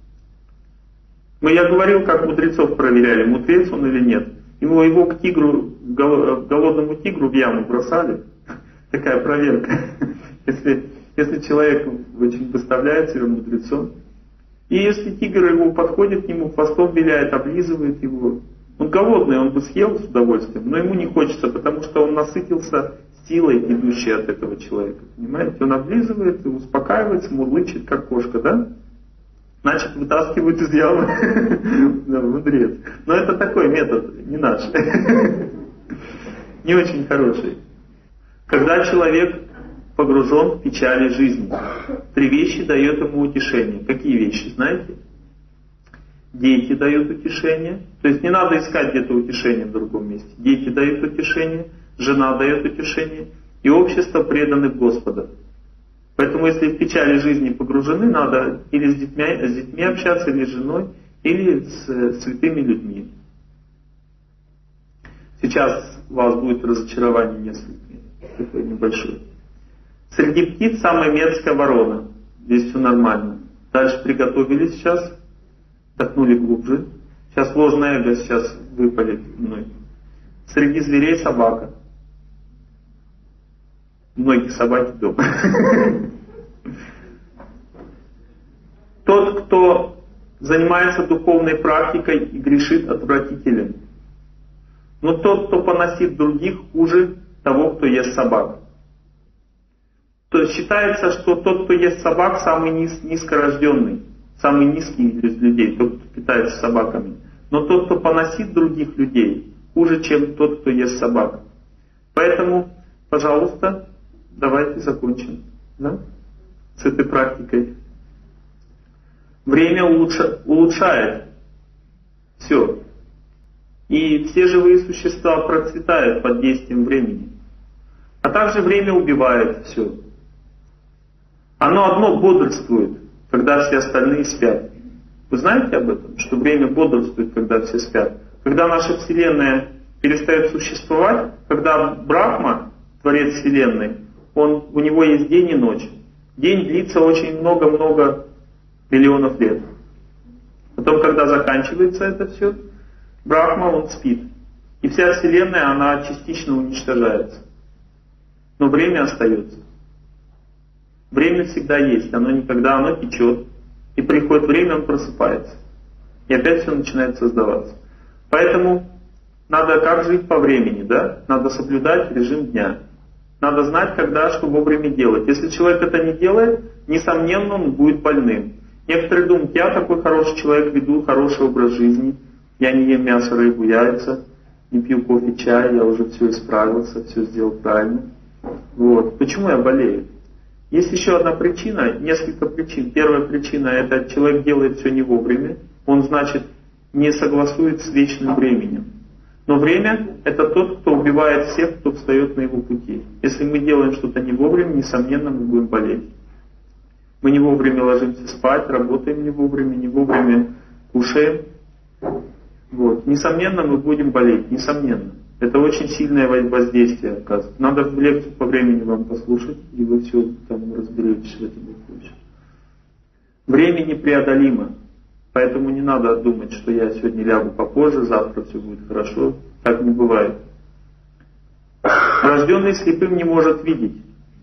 Я говорил, как мудрецов проверяли, мудрец он или нет. Его к тигру, к голодному тигру в яму бросали. Такая проверка. Если человек очень выставляет себя мудрецом. И если тигр его подходит к нему, хвостом виляет, облизывает его. Он голодный, он бы съел с удовольствием, но ему не хочется, потому что он насытился силой, идущей от этого человека. Понимаете? Он облизывает, успокаивается, мурлычет, как кошка, да? Значит, вытаскивают из ямы. Мудрец. Но это такой метод, не наш. Не очень хороший. Когда человек погружен в печали жизни, 3 вещи дает ему утешение. Какие вещи, знаете? Дети дают утешение. То есть не надо искать где-то утешение в другом месте. Дети дают утешение, жена дает утешение, и общество преданных Господа. Поэтому если в печали жизни погружены, надо или с детьми общаться, или с женой, или с святыми людьми. Сейчас у вас будет разочарование несколько, такое небольшое. Среди птиц самая мерзкая ворона. Здесь все нормально. Дальше приготовились сейчас, вдохнули глубже. Сейчас ложное эго сейчас выпалит мной. Среди зверей собака. Многие собаки дома. Тот, кто занимается духовной практикой и грешит, отвратителен. Но тот, кто поносит других, хуже того, кто ест собак. То есть считается, что тот, кто ест собак, самый низкорожденный, самый низкий из людей, тот, кто питается собаками. Но тот, кто поносит других людей, хуже, чем тот, кто ест собак. Поэтому, пожалуйста, давайте закончим, да? С этой практикой. Время улучшает все. И все живые существа процветают под действием времени. А также время убивает все. Оно одно бодрствует, когда все остальные спят. Вы знаете об этом? Что время бодрствует, когда все спят. Когда наша Вселенная перестает существовать, когда Брахма, Творец Вселенной, у него есть день и ночь. День длится очень много-много миллионов лет. Потом, когда заканчивается это все, Брахма, он спит. И вся Вселенная, она частично уничтожается. Но время остается. Время всегда есть, оно течет. И приходит время, он просыпается. И опять все начинает создаваться. Поэтому надо как жить по времени, да? Надо соблюдать режим дня. Надо знать, когда что вовремя делать. Если человек это не делает, несомненно, он будет больным. Некоторые думают, я такой хороший человек, веду хороший образ жизни, я не ем мясо, рыбу, яйца, не пью кофе, чай, я уже все исправился, все сделал правильно. Вот. Почему я болею? Есть еще одна причина, несколько причин. Первая причина — это человек делает все не вовремя, он, значит, не согласует с вечным временем. Но время — это тот, кто убивает всех, кто встает на его пути. Если мы делаем что-то не вовремя, несомненно, мы будем болеть. Мы не вовремя ложимся спать, работаем не вовремя кушаем. Вот. Несомненно, мы будем болеть, несомненно. Это очень сильное воздействие оказывает. Надо лекцию по времени вам послушать, и вы все там разберетесь в этом вопросе. Время непреодолимо, поэтому не надо думать, что я сегодня лягу попозже, завтра все будет хорошо. Так не бывает. Рожденный слепым не может видеть.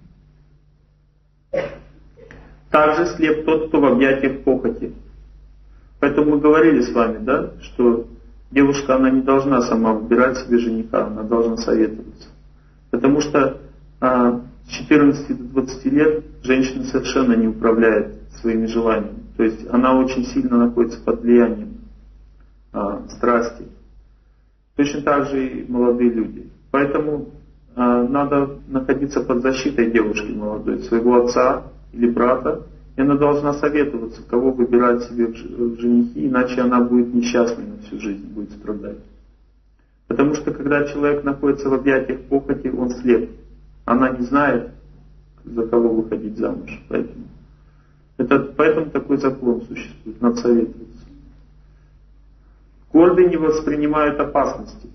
Также слеп тот, кто в объятиях похоти. Поэтому мы говорили с вами, да, что девушка, она не должна сама выбирать себе жениха, она должна советоваться. Потому что с 14 до 20 лет женщина совершенно не управляет своими желаниями. То есть она очень сильно находится под влиянием страсти. Точно так же и молодые люди. Поэтому надо находиться под защитой девушки молодой, своего отца или брата. И она должна советоваться, кого выбирать себе в женихи, иначе она будет несчастной на всю жизнь, будет страдать. Потому что когда человек находится в объятиях похоти, он слеп. Она не знает, за кого выходить замуж. Поэтому такой закон существует, надо советоваться. Гордые не воспринимают опасности.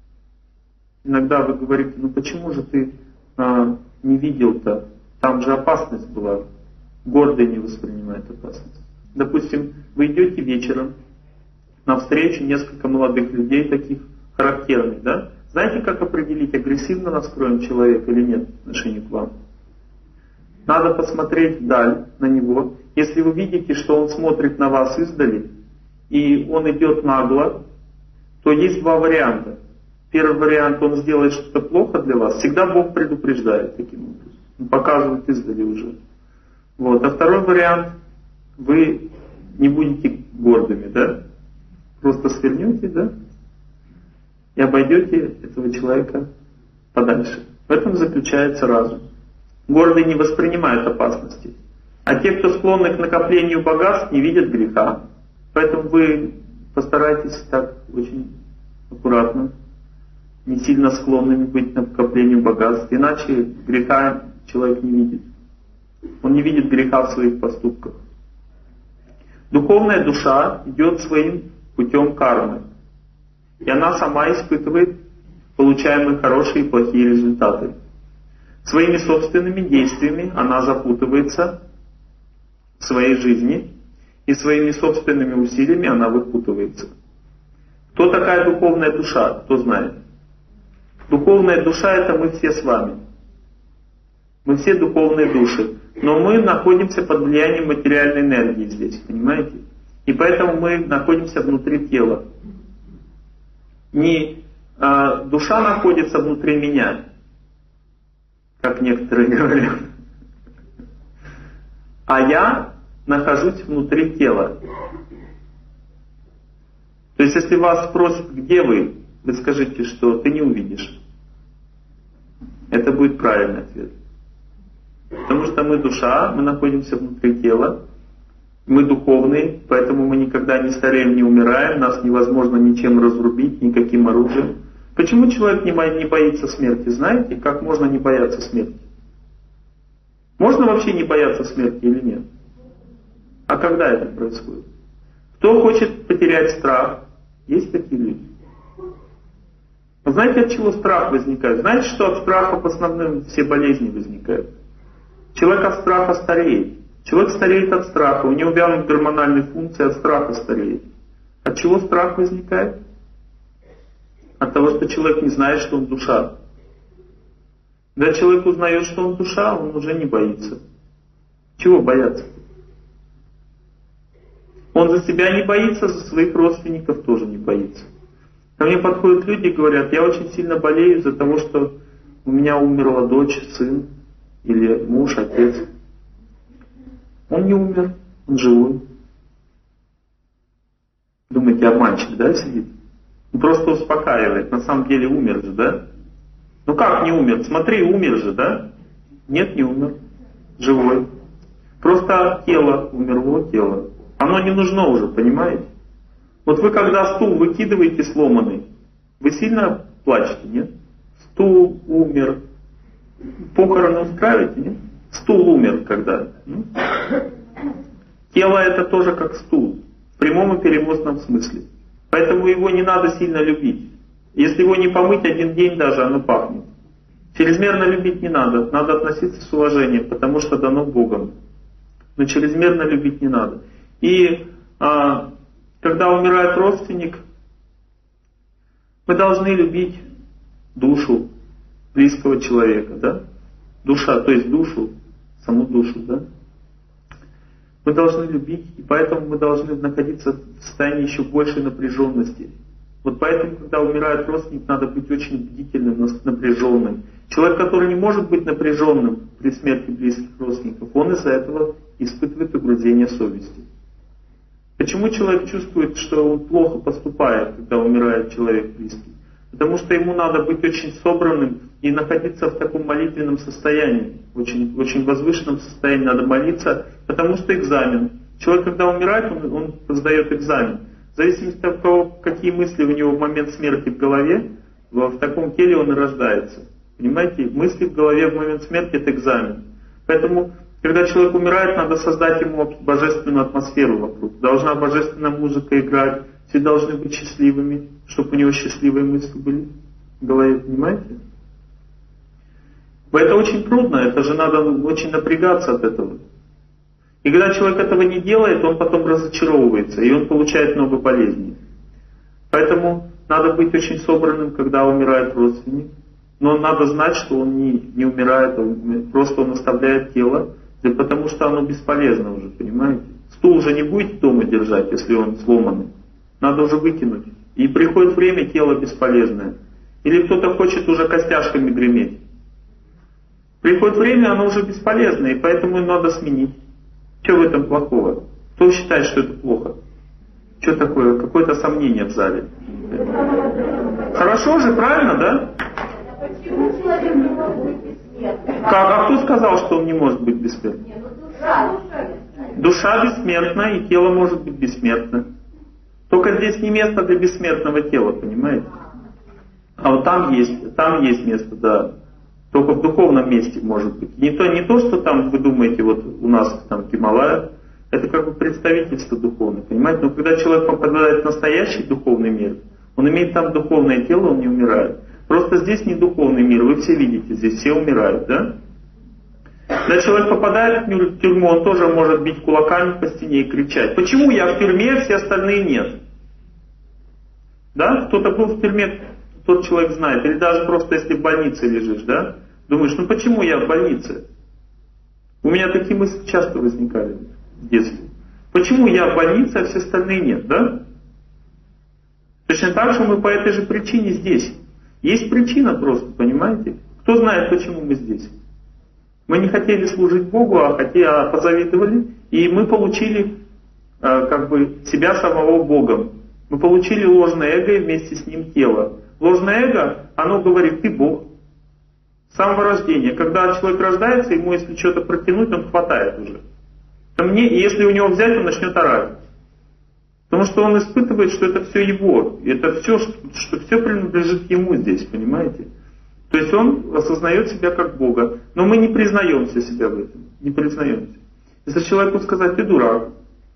Иногда вы говорите, ну почему же ты не видел-то? Там же опасность была. Гордые не воспринимают опасность. Допустим, вы идете вечером на встречу, несколько молодых людей, таких характерных, да? Знаете, как определить, агрессивно настроен человек или нет в отношении к вам? Надо посмотреть вдаль на него. Если вы видите, что он смотрит на вас издали, и он идет нагло, то есть два варианта. Первый вариант, он сделает что-то плохо для вас. Всегда Бог предупреждает таким образом. Он показывает издали уже. Вот. А второй вариант, вы не будете гордыми, да? Просто свернете, да? И обойдете этого человека подальше. В этом заключается разум. Гордые не воспринимают опасности. А те, кто склонны к накоплению богатств, не видят греха. Поэтому вы постарайтесь так очень аккуратно, не сильно склонными быть к накоплению богатств. Иначе греха человек не видит. Он не видит греха в своих поступках. Духовная душа идет своим путем кармы. И она сама испытывает получаемые хорошие и плохие результаты. Своими собственными действиями она запутывается в своей жизни, и своими собственными усилиями она выпутывается. Кто такая духовная душа? Кто знает? Духовная душа — это мы все с вами. Мы все духовные души. Но мы находимся под влиянием материальной энергии здесь, понимаете? И поэтому мы находимся внутри тела. Не душа находится внутри меня, как некоторые говорят, а я нахожусь внутри тела. То есть, если вас спросят, где вы скажите, что ты не увидишь. Это будет правильный ответ. Потому что мы душа, мы находимся внутри тела, мы духовные, поэтому мы никогда не стареем, не умираем, нас невозможно ничем разрубить, никаким оружием. Почему человек не боится смерти? Знаете, как можно не бояться смерти? Можно вообще не бояться смерти или нет? А когда это происходит? Кто хочет потерять страх? Есть такие люди. Вы знаете, от чего страх возникает? Знаете, что от страха в основном все болезни возникают? Человек от страха стареет. Человек стареет от страха, у него вянут гормональные функции, от страха стареет. От чего страх возникает? От того, что человек не знает, что он душа. Когда человек узнает, что он душа, он уже не боится. Чего бояться? Он за себя не боится, за своих родственников тоже не боится. Ко мне подходят люди и говорят, я очень сильно болею из-за того, что у меня умерла дочь, сын, или муж, отец. Он не умер. Он живой. Думаете, обманщик, да, сидит? Он просто успокаивает. На самом деле умер же, да? Ну как не умер? Смотри, умер же, да? Нет, не умер. Живой. Просто тело, умерло тело. Оно не нужно уже, понимаете? Вот вы когда стул выкидываете сломанный, вы сильно плачете, нет? Стул умер. Похороны устраиваете, нет? Стул умер когда. Тело это тоже как стул. В прямом и переносном смысле. Поэтому его не надо сильно любить. Если его не помыть один день даже, оно пахнет. Чрезмерно любить не надо. Надо относиться с уважением, потому что дано Богом. Но чрезмерно любить не надо. И когда умирает родственник, мы должны любить душу близкого человека, да? Душа, то есть душу, саму душу, да? Мы должны любить, и поэтому мы должны находиться в состоянии еще большей напряженности. Вот поэтому, когда умирает родственник, надо быть очень бдительным, напряженным. Человек, который не может быть напряженным при смерти близких родственников, он из-за этого испытывает угрызение совести. Почему человек чувствует, что он плохо поступает, когда умирает человек близкий? Потому что ему надо быть очень собранным и находиться в таком молитвенном состоянии, очень возвышенном состоянии, надо молиться, потому что экзамен. Человек, когда умирает, он сдает экзамен. В зависимости от того, какие мысли у него в момент смерти в голове, в таком теле он и рождается. Понимаете? Мысли в голове в момент смерти — это экзамен. Поэтому, когда человек умирает, надо создать ему божественную атмосферу вокруг. Должна божественная музыка играть, все должны быть счастливыми, чтобы у него счастливые мысли были в голове, понимаете? Это очень трудно, это же надо очень напрягаться от этого. И когда человек этого не делает, он потом разочаровывается, и он получает много болезней. Поэтому надо быть очень собранным, когда умирает родственник. Но надо знать, что он не умирает, просто он оставляет тело, потому что оно бесполезно уже, понимаете? Стул уже не будете дома держать, если он сломанный. Надо уже выкинуть. И приходит время, тело бесполезное. Или кто-то хочет уже костяшками греметь. Приходит время, оно уже бесполезное, и поэтому надо сменить. Что в этом плохого? Кто считает, что это плохо? Что такое? Какое-то сомнение в зале. Хорошо же, правильно, да? Почему человек не может быть бессмертным? А кто сказал, что он не может быть бессмертным? Душа бессмертна, и тело может быть бессмертно. Только здесь не место для бессмертного тела, понимаете? А вот там есть место, да. Только в духовном месте может быть. Не то, что там вы думаете, вот у нас там Гималая, это как бы представительство духовное, понимаете? Но когда человек попадает в настоящий духовный мир, он имеет там духовное тело, он не умирает. Просто здесь не духовный мир, вы все видите, здесь все умирают, да? Когда человек попадает в тюрьму, он тоже может бить кулаками по стене и кричать: почему я в тюрьме, а все остальные нет? Да? Кто-то был в тюрьме, тот человек знает. Или даже просто если в больнице лежишь, да? Думаешь, ну почему я в больнице? У меня такие мысли часто возникали в детстве. Почему я в больнице, а все остальные нет, да? Точно так же мы по этой же причине здесь. Есть причина просто, понимаете? Кто знает, почему мы здесь? Мы не хотели служить Богу, а позавидовали, и мы получили себя самого Богом. Мы получили ложное эго и вместе с ним тело. Ложное эго, оно говорит: ты Бог. С самого рождения. Когда человек рождается, ему если что-то протянуть, он хватает уже. И если у него взять, он начнет орать. Потому что он испытывает, что это все его. Это все, что все принадлежит ему здесь, понимаете? То есть он осознает себя как Бога. Но мы не признаемся себя в этом. Не признаемся. Если человеку сказать: ты дурак,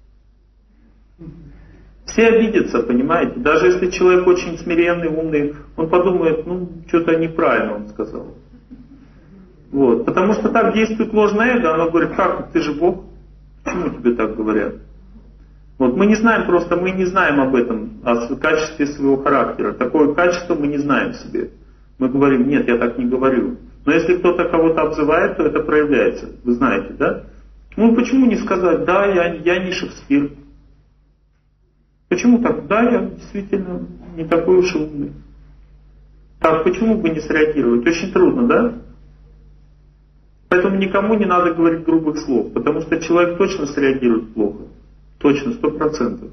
все обидятся, понимаете? Даже если человек очень смиренный, умный, он подумает: ну, что-то неправильно он сказал. Вот. Потому что так действует ложное эго, оно говорит: как, ты же Бог? Почему тебе так говорят? Вот мы не знаем об этом, о качестве своего характера. Такое качество мы не знаем в себе. Мы говорим: нет, я так не говорю. Но если кто-то кого-то обзывает, то это проявляется. Вы знаете, да? Ну почему не сказать: да, я не Шекспир. Почему так? Да, я действительно не такой уж и умный. Так почему бы не среагировать? Очень трудно, да? Поэтому никому не надо говорить грубых слов, потому что человек точно среагирует плохо. Точно, 100%.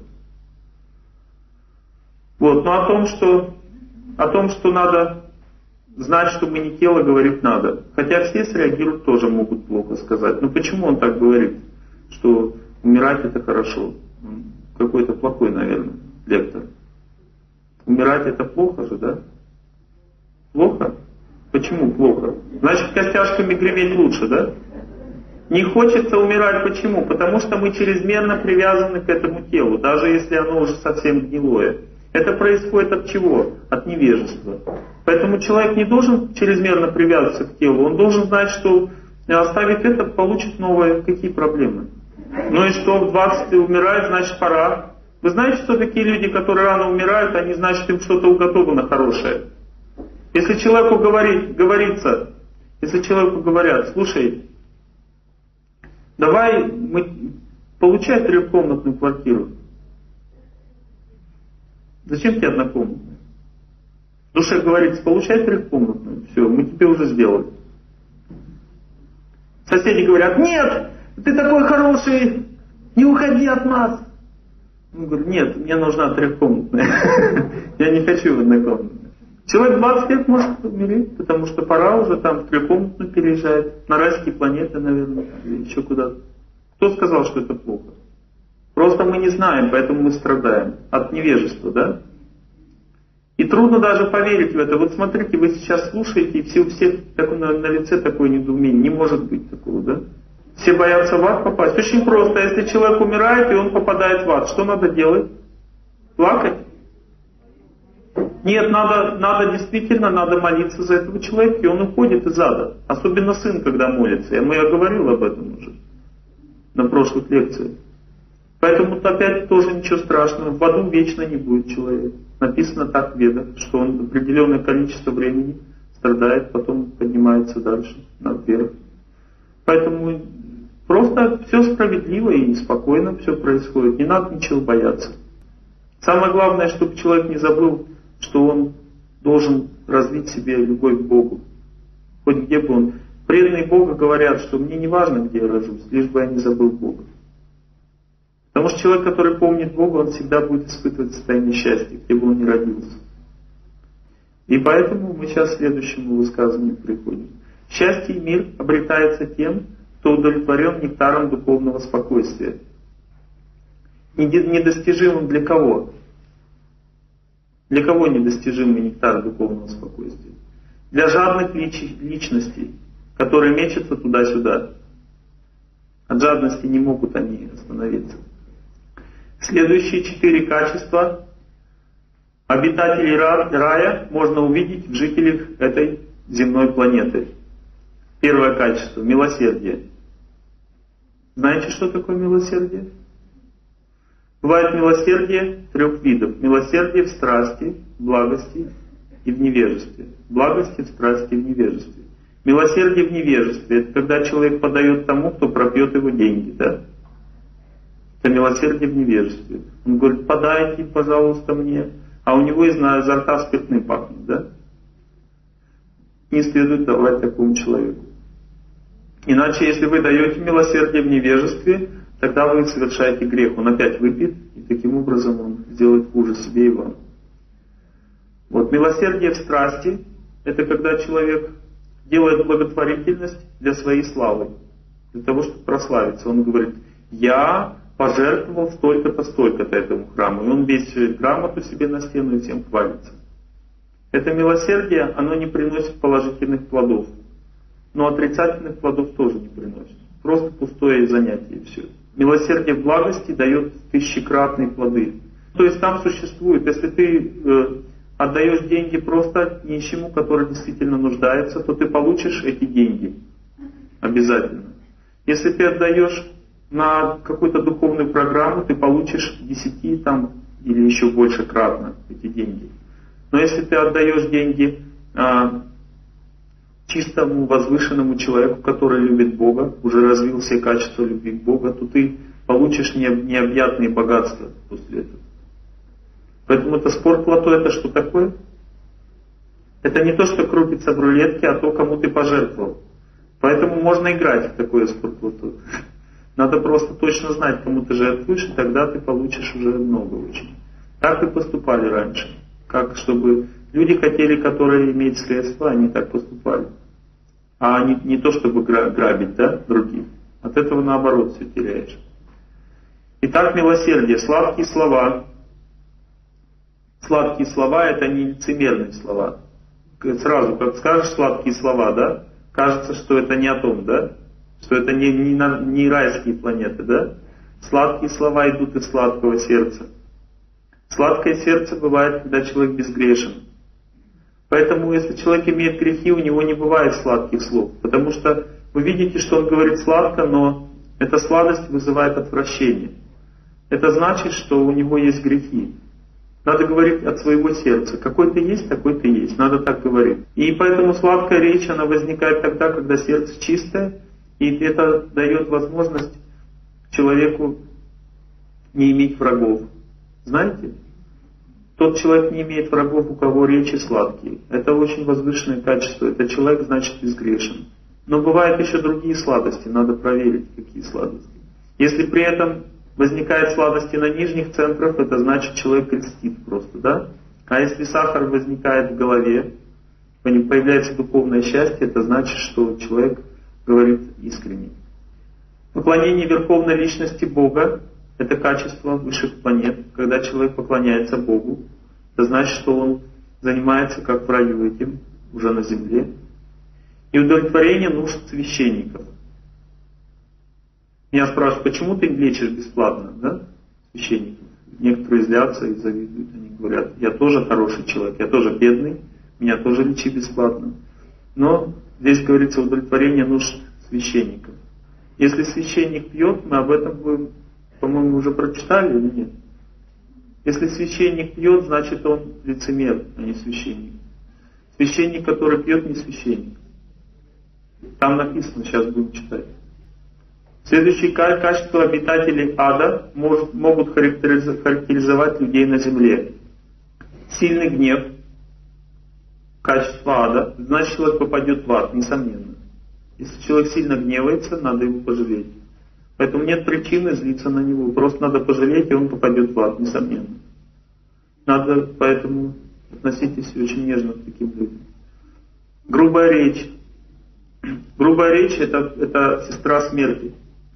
Вот. Но о том, что надо знать, что мы не тело, говорить надо. Хотя все среагируют тоже могут плохо сказать. Но почему он так говорит, что умирать это хорошо? Какой-то плохой, наверное, лектор. Умирать это плохо же, да? Плохо? Почему плохо? Значит, костяшками греметь лучше, да? Не хочется умирать. Почему? Потому что мы чрезмерно привязаны к этому телу, даже если оно уже совсем гнилое. Это происходит от чего? От невежества. Поэтому человек не должен чрезмерно привязываться к телу. Он должен знать, что оставив это, получит новые какие проблемы. Ну и что, в 20 умирает, значит пора. Вы знаете, что такие люди, которые рано умирают, они, значит, им что-то уготовано хорошее. Если человеку говорится, если человеку говорят, слушай, давай получай 3-комнатную квартиру. Зачем тебе однокомнатная? В душе говорится, получай 3-комнатную. Все, мы тебе уже сделали. Соседи говорят, нет, ты такой хороший, не уходи от нас. Он говорит, нет, мне нужна 3-комнатная. Я не хочу в однокомнатную. Человек 20 лет может умереть, потому что пора уже там в 3-комнатную переезжать. На райские планеты, наверное, или еще куда-то. Кто сказал, что это плохо? Просто мы не знаем, поэтому мы страдаем от невежества, да? И трудно даже поверить в это. Вот смотрите, вы сейчас слушаете, и все у всех на лице такое недоумение. Не может быть такого, да? Все боятся в ад попасть. Очень просто. Если человек умирает, и он попадает в ад, что надо делать? Плакать? Нет, надо действительно молиться за этого человека, и он уходит из ада. Особенно сын, когда молится. Я говорил об этом уже на прошлых лекциях. Поэтому опять тоже ничего страшного. В аду вечно не будет человек. Написано так в Ведах, что он определенное количество времени страдает, потом поднимается дальше, наверх. Поэтому просто все справедливо и спокойно все происходит. Не надо ничего бояться. Самое главное, чтобы человек не забыл, что он должен развить в себе любовь к Богу. Хоть где бы он. Преданные Бога говорят, что мне не важно, где я рожусь, лишь бы я не забыл Бога. Потому что человек, который помнит Бога, он всегда будет испытывать состояние счастья, где бы он ни родился. И поэтому мы сейчас к следующему высказыванию приходим. Счастье и мир обретается тем, кто удовлетворен нектаром духовного спокойствия. Недостижимым для кого? Для кого недостижимый нектар духовного спокойствия? Для жадных личностей, которые мечутся туда-сюда. От жадности не могут они остановиться. Следующие 4 качества обитателей рая можно увидеть в жителях этой земной планеты. Первое качество – милосердие. Знаете, что такое милосердие? Бывает милосердие 3 видов. Милосердие в страсти, в благости и в невежестве. В благости, в страсти и в невежестве. Милосердие в невежестве – это когда человек подает тому, кто пропьет его деньги. Да? Это милосердие в невежестве. Он говорит, подайте, пожалуйста, мне. А у него изо рта спиртным пахнет. Да? Не следует давать такому человеку. Иначе, если вы даете милосердие в невежестве, тогда вы совершаете грех. Он опять выпьет, и таким образом он сделает хуже себе и вам. Вот. Милосердие в страсти – это когда человек делает благотворительность для своей славы, для того, чтобы прославиться. Он говорит, я пожертвовал столько-то, столько-то этому храму. И он весь грамоту себе на стену и всем хвалится. Это милосердие, оно не приносит положительных плодов. Но отрицательных плодов тоже не приносит. Просто пустое занятие и все. Милосердие в благости дает тысячекратные плоды. То есть там существует, если ты отдаешь деньги просто нищему, который действительно нуждается, то ты получишь эти деньги. Обязательно. Если ты отдаешь на какую-то духовную программу, ты получишь 10 там, или еще больше кратно эти деньги. Но если ты отдаешь деньги чистому, возвышенному человеку, который любит Бога, уже развил все качества любви к Богу, то ты получишь необъятные богатства после этого. Поэтому это спорт лото, это что такое? Это не то, что крутится в рулетке, а то, кому ты пожертвовал. Поэтому можно играть в такое спортлото. Надо просто точно знать, кому ты жертвуешь, и тогда ты получишь уже много очень. Так и поступали раньше. Как, чтобы люди хотели, которые имеют средства, они так поступали. А не то, чтобы грабить, да, других. От этого наоборот все теряешь. Итак, милосердие, сладкие слова. Сладкие слова — это не лицемерные слова. Сразу, как скажешь сладкие слова, да, кажется, что это не о том, да, что это не райские планеты, да. Сладкие слова идут из сладкого сердца. Сладкое сердце бывает, когда человек безгрешен. Поэтому, если человек имеет грехи, у него не бывает сладких слов. Потому что вы видите, что он говорит сладко, но эта сладость вызывает отвращение. Это значит, что у него есть грехи. Надо говорить от своего сердца. Какой ты есть, такой ты есть. Надо так говорить. И поэтому сладкая речь, она возникает тогда, когда сердце чистое, и это дает возможность человеку не иметь врагов. Знаете? Тот человек не имеет врагов, у кого речи сладкие. Это очень возвышенное качество. Этот человек, значит, безгрешен. Но бывают еще другие сладости. Надо проверить, какие сладости. Если при этом возникают сладости на нижних центрах, это значит, человек льстит просто, да? А если сахар возникает в голове, появляется духовное счастье, это значит, что человек говорит искренне. Поклонение Верховной Личности Бога — это качество высших планет. Когда человек поклоняется Богу, это значит, что он занимается как в раю этим, уже на земле. И удовлетворение нужд священников. Меня спрашивают, почему ты лечишь бесплатно, да, священников? Некоторые злятся и завидуют. Они говорят, я тоже хороший человек, я тоже бедный, меня тоже лечи бесплатно. Но здесь говорится удовлетворение нужд священников. Если священник пьет, мы об этом будем, по-моему, уже прочитали или нет? Если священник пьет, значит он лицемер, а не священник. Священник, который пьет, не священник. Там написано, сейчас будем читать. Следующие качества обитателей ада могут характеризовать людей на земле. Сильный гнев, качество ада, значит человек попадет в ад, несомненно. Если человек сильно гневается, надо его пожалеть. Поэтому нет причины злиться на него, просто надо пожалеть, и он попадет в ад, несомненно. Надо поэтому относитесь очень нежно к таким людям. Грубая речь. Грубая речь это сестра смерти.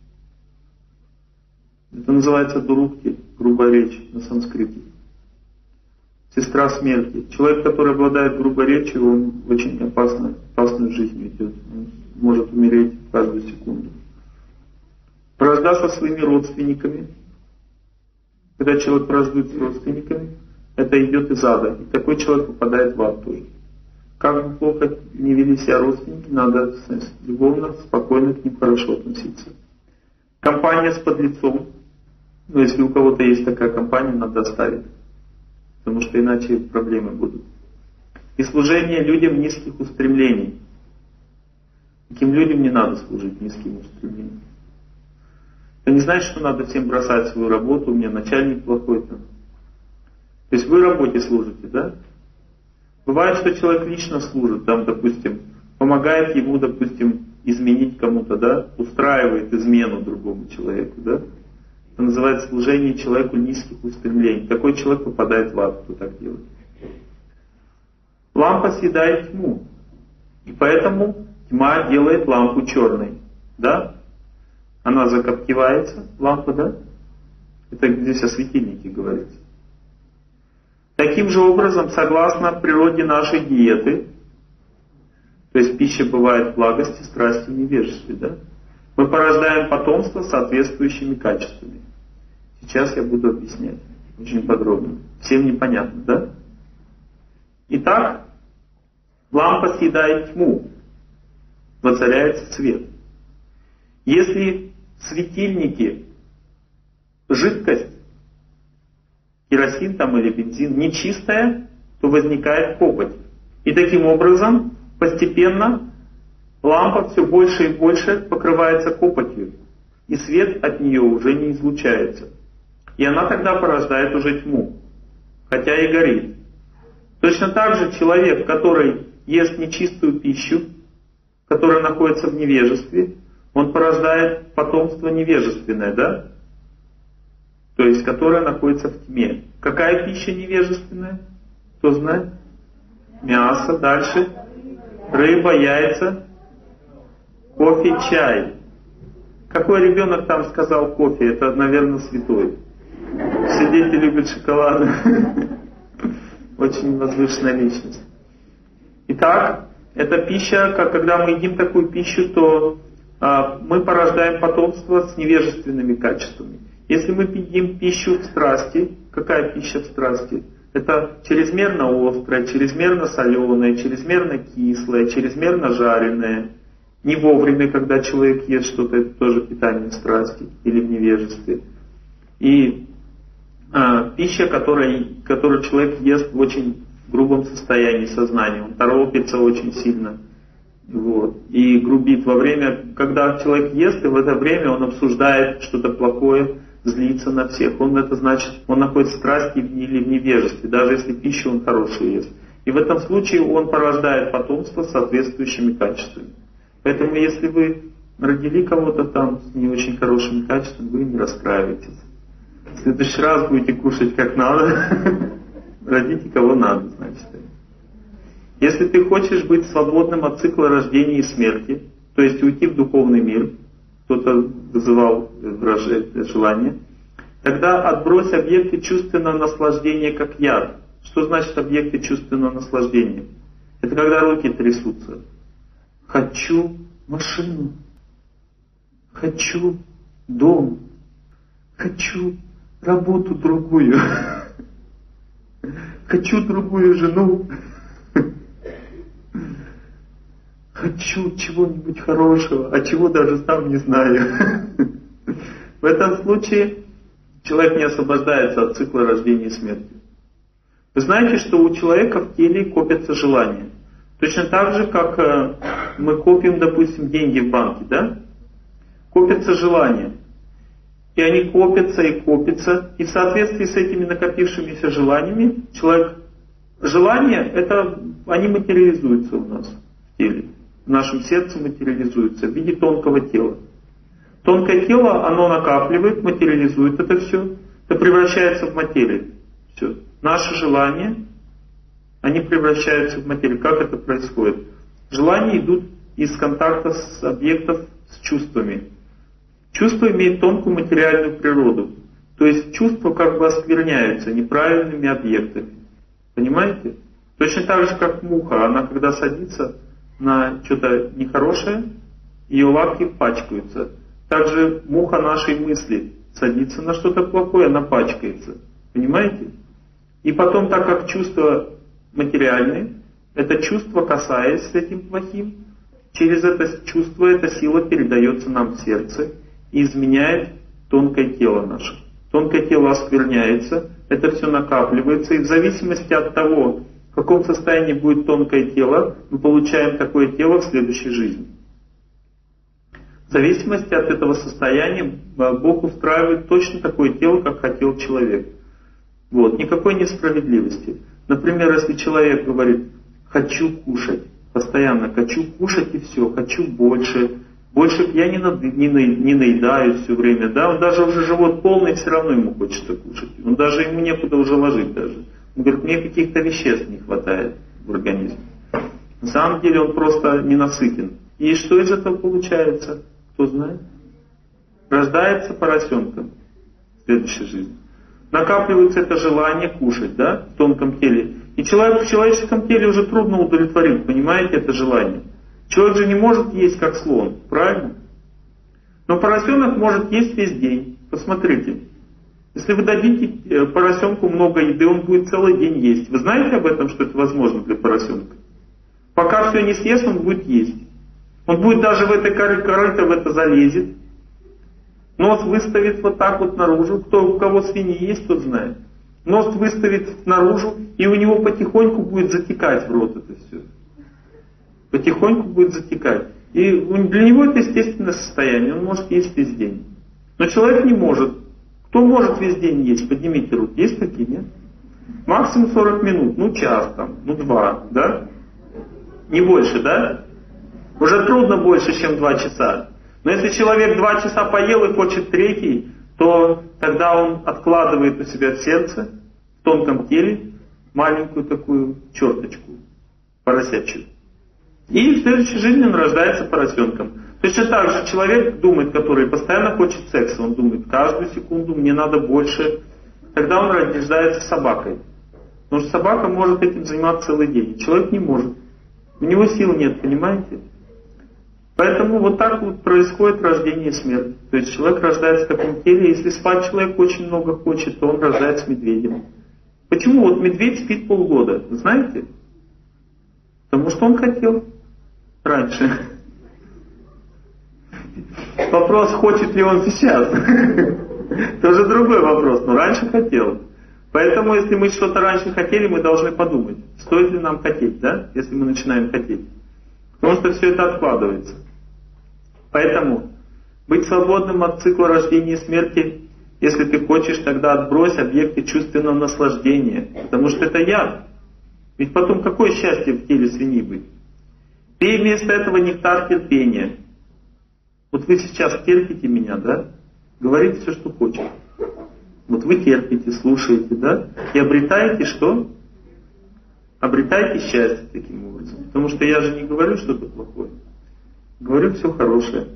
Это называется дурукти, грубая речь на санскрите. Сестра смерти. Человек, который обладает грубой речью, он очень опасную жизнь ведет. Он может умереть каждую секунду. Вражда со своими родственниками. Когда человек враждует с родственниками, это идет из ада. И такой человек попадает в ад тоже. Как бы плохо не вели себя родственники, надо любовно, спокойно к ним хорошо относиться. Компания с подлецом. Но если у кого-то есть такая компания, надо оставить. Потому что иначе проблемы будут. И служение людям низких устремлений. Таким людям не надо служить низким устремлениям. Это не значит, что надо всем бросать свою работу, у меня начальник плохой там. То есть вы работе служите, да? Бывает, что человек лично служит, там, допустим, помогает ему, допустим, изменить кому-то, да? Устраивает измену другому человеку, да? Это называется служение человеку низких устремлений. Такой человек попадает в ад, кто так делает. Лампа съедает тьму. И поэтому тьма делает лампу черной. Да? Она закоптевается, лампа, да? Это здесь о светильнике говорится. Таким же образом, согласно природе нашей диеты, то есть пища бывает в благости, страсти и невежестве, да? Мы порождаем потомство с соответствующими качествами. Сейчас я буду объяснять очень подробно. Всем непонятно, да? Итак, лампа съедает тьму, воцаряется свет. Если в светильнике жидкость, керосин там или бензин, нечистая, то возникает копоть. И таким образом постепенно лампа все больше и больше покрывается копотью, и свет от нее уже не излучается. И она тогда порождает уже тьму, хотя и горит. Точно так же человек, который ест нечистую пищу, который находится в невежестве, он порождает потомство невежественное, да? То есть, которое находится в тьме. Какая пища невежественная? Кто знает? Мясо, дальше. Рыба, яйца, кофе, чай. Какой ребенок там сказал кофе? Это, наверное, святой. Все дети любят шоколад. Очень возвышенная личность. Итак, эта пища, когда мы едим такую пищу, то мы порождаем потомство с невежественными качествами. Если мы едим пищу в страсти, какая пища в страсти? Это чрезмерно острая, чрезмерно соленая, чрезмерно кислая, чрезмерно жареная. Не вовремя, когда человек ест что-то, это тоже питание в страсти или в невежестве. И пища, которую человек ест в очень грубом состоянии сознания, он торопится очень сильно. Вот, и грубит во время, когда человек ест, и в это время он обсуждает что-то плохое, злится на всех. Это значит, он находится в страсти или в невежестве, даже если пищу он хорошую ест. И в этом случае он порождает потомство с соответствующими качествами. Поэтому если вы родили кого-то там с не очень хорошими качествами, вы не расстраивайтесь. В следующий раз будете кушать как надо, родите кого надо, значит. Если ты хочешь быть свободным от цикла рождения и смерти, то есть уйти в духовный мир, кто-то вызывал желание, тогда отбрось объекты чувственного наслаждения как яд. Что значит объекты чувственного наслаждения? Это когда руки трясутся. Хочу машину, хочу дом, хочу работу другую, хочу другую жену, хочу чего-нибудь хорошего, а чего даже сам не знаю. В этом случае человек не освобождается от цикла рождения и смерти. Вы знаете, что у человека в теле копятся желания. Точно так же, как мы копим, допустим, деньги в банке, да? Копятся желания. И они копятся и копятся. И в соответствии с этими накопившимися желаниями, желания, они материализуются у нас в теле. В нашем сердце материализуются в виде тонкого тела. Тонкое тело, оно накапливает, материализует это все. Это превращается в материю. Все. Наши желания, они превращаются в материю. Как это происходит? Желания идут из контакта с объектов с чувствами. Чувство имеет тонкую материальную природу. То есть чувства как бы оскверняются неправильными объектами. Понимаете? Точно так же, как муха. Она когда садится на что-то нехорошее, ее лапки пачкаются. Также муха нашей мысли садится на что-то плохое, она пачкается. Понимаете? И потом, так как чувства материальные, это чувство, касаясь с этим плохим, через это чувство, эта сила передается нам в сердце и изменяет тонкое тело наше. Тонкое тело оскверняется, это все накапливается, и в зависимости от того, в каком состоянии будет тонкое тело, мы получаем такое тело в следующей жизни. В зависимости от этого состояния Бог устраивает точно такое тело, как хотел человек. Вот. Никакой несправедливости. Например, если человек говорит, хочу кушать, постоянно хочу кушать и все, хочу больше. Больше я не наедаюсь все время. Да? Он даже уже живот полный, все равно ему хочется кушать. Ему некуда уже ложить даже. Он говорит, мне каких-то веществ не хватает в организме. На самом деле он просто ненасытен. И что из этого получается? Кто знает? Рождается поросенком в следующей жизни. Накапливается это желание кушать, да, в тонком теле. И в человеческом теле уже трудно удовлетворить, понимаете, это желание. Человек же не может есть как слон, правильно? Но поросенок может есть весь день. Посмотрите. Если вы дадите поросенку много еды, он будет целый день есть. Вы знаете об этом, что это возможно для поросенка? Пока все не съест, он будет есть. Он будет даже в это корыто в это залезет. Нос выставит вот так вот наружу. У кого свиньи есть, тот знает. Нос выставит наружу, и у него потихоньку будет затекать в рот это все. Потихоньку будет затекать. И для него это естественное состояние. Он может есть весь день. Но человек не может. Кто может весь день есть? Поднимите руки. Есть такие, нет? Максимум 40 минут. Час там. 2. Да? Не больше, да? Уже трудно больше, чем 2 часа. Но если человек 2 часа поел и хочет третий, то тогда он откладывает у себя в сердце, в тонком теле, маленькую такую черточку поросячью. И в следующей жизни он рождается поросенком. Точно так же человек думает, который постоянно хочет секса, он думает, каждую секунду мне надо больше. Тогда он рождается собакой. Потому что собака может этим заниматься целый день. Человек не может. У него сил нет, понимаете? Поэтому вот так вот происходит рождение и смерть. То есть человек рождается в таком теле. Если спать человек очень много хочет, то он рождается медведем. Почему вот медведь спит полгода? Знаете? Потому что он хотел раньше. Вопрос, хочет ли он сейчас. Это уже другой вопрос, но раньше хотел. Поэтому, если мы что-то раньше хотели, мы должны подумать, стоит ли нам хотеть, да, если мы начинаем хотеть. Потому что все это откладывается. Поэтому быть свободным от цикла рождения и смерти, если ты хочешь, тогда отбрось объекты чувственного наслаждения. Потому что это яд. Ведь потом какое счастье в теле свиньи быть? Пей вместо этого нектар терпения. Вот вы сейчас терпите меня, да? Говорите все, что хочешь. Вот вы терпите, слушаете, да? И обретаете что? Обретаете счастье таким образом. Потому что я же не говорю что-то плохое. Говорю все хорошее.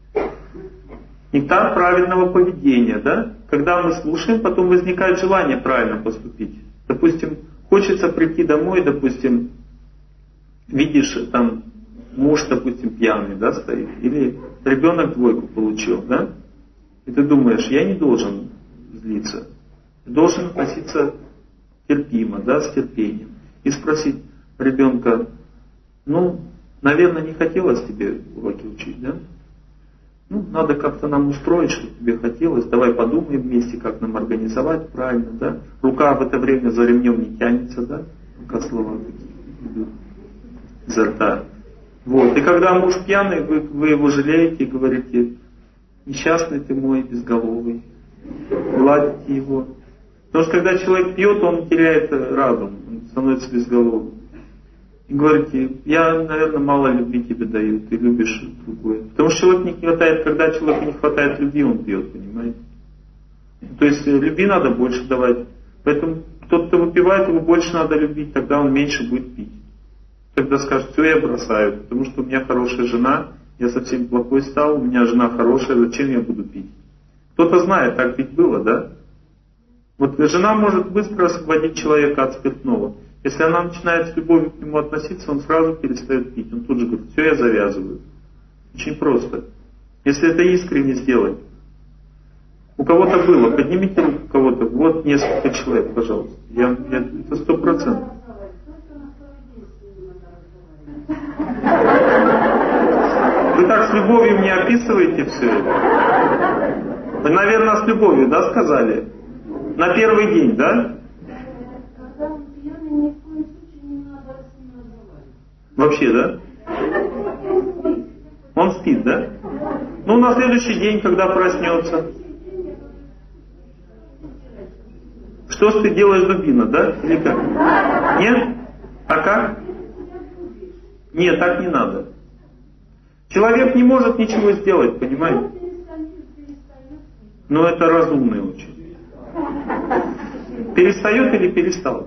Нектар правильного поведения, да? Когда мы слушаем, потом возникает желание правильно поступить. Допустим, хочется прийти домой, допустим, видишь, там муж, допустим, пьяный, да, стоит, или ребенок 2 получил, да? И ты думаешь, я не должен злиться. Ты должен относиться терпимо, да, с терпением. И спросить ребенка, ну, наверное, не хотелось тебе уроки учить, да? Ну, надо как-то нам устроить, чтобы тебе хотелось. Давай подумаем вместе, как нам организовать правильно, да? Рука в это время за ремнем не тянется, да? Пока слова такие идут изо рта. Вот. И когда муж пьяный, вы его жалеете и говорите, несчастный ты мой, безголовый. Гладите его. Потому что когда человек пьет, он теряет разум, он становится безголовым. И говорите, я, наверное, мало любви тебе даю, ты любишь другое. Потому что человек не хватает, когда человеку не хватает любви, он пьет, понимаете? То есть любви надо больше давать. Поэтому тот, кто выпивает, его больше надо любить, тогда он меньше будет пить. Тогда скажет, все, я бросаю, потому что у меня хорошая жена, я совсем плохой стал, у меня жена хорошая, зачем я буду пить? Кто-то знает, так ведь было, да? Вот жена может быстро освободить человека от спиртного. Если она начинает с любовью к нему относиться, он сразу перестает пить. Он тут же говорит, все, я завязываю. Очень просто. Если это искренне сделать. У кого-то было, поднимите руку у кого-то. Вот несколько человек, пожалуйста. Это 100%. Вы так с любовью мне описываете все это? Вы, наверное, с любовью, да, сказали? На первый день, да? Вообще, да? Он спит, да? Ну, на следующий день, когда проснется. Что ж ты делаешь, дубина, да? Или как? Нет? А как? Нет, так не надо. Человек не может ничего сделать, понимаете? Но это разумный очень. Перестает или перестал?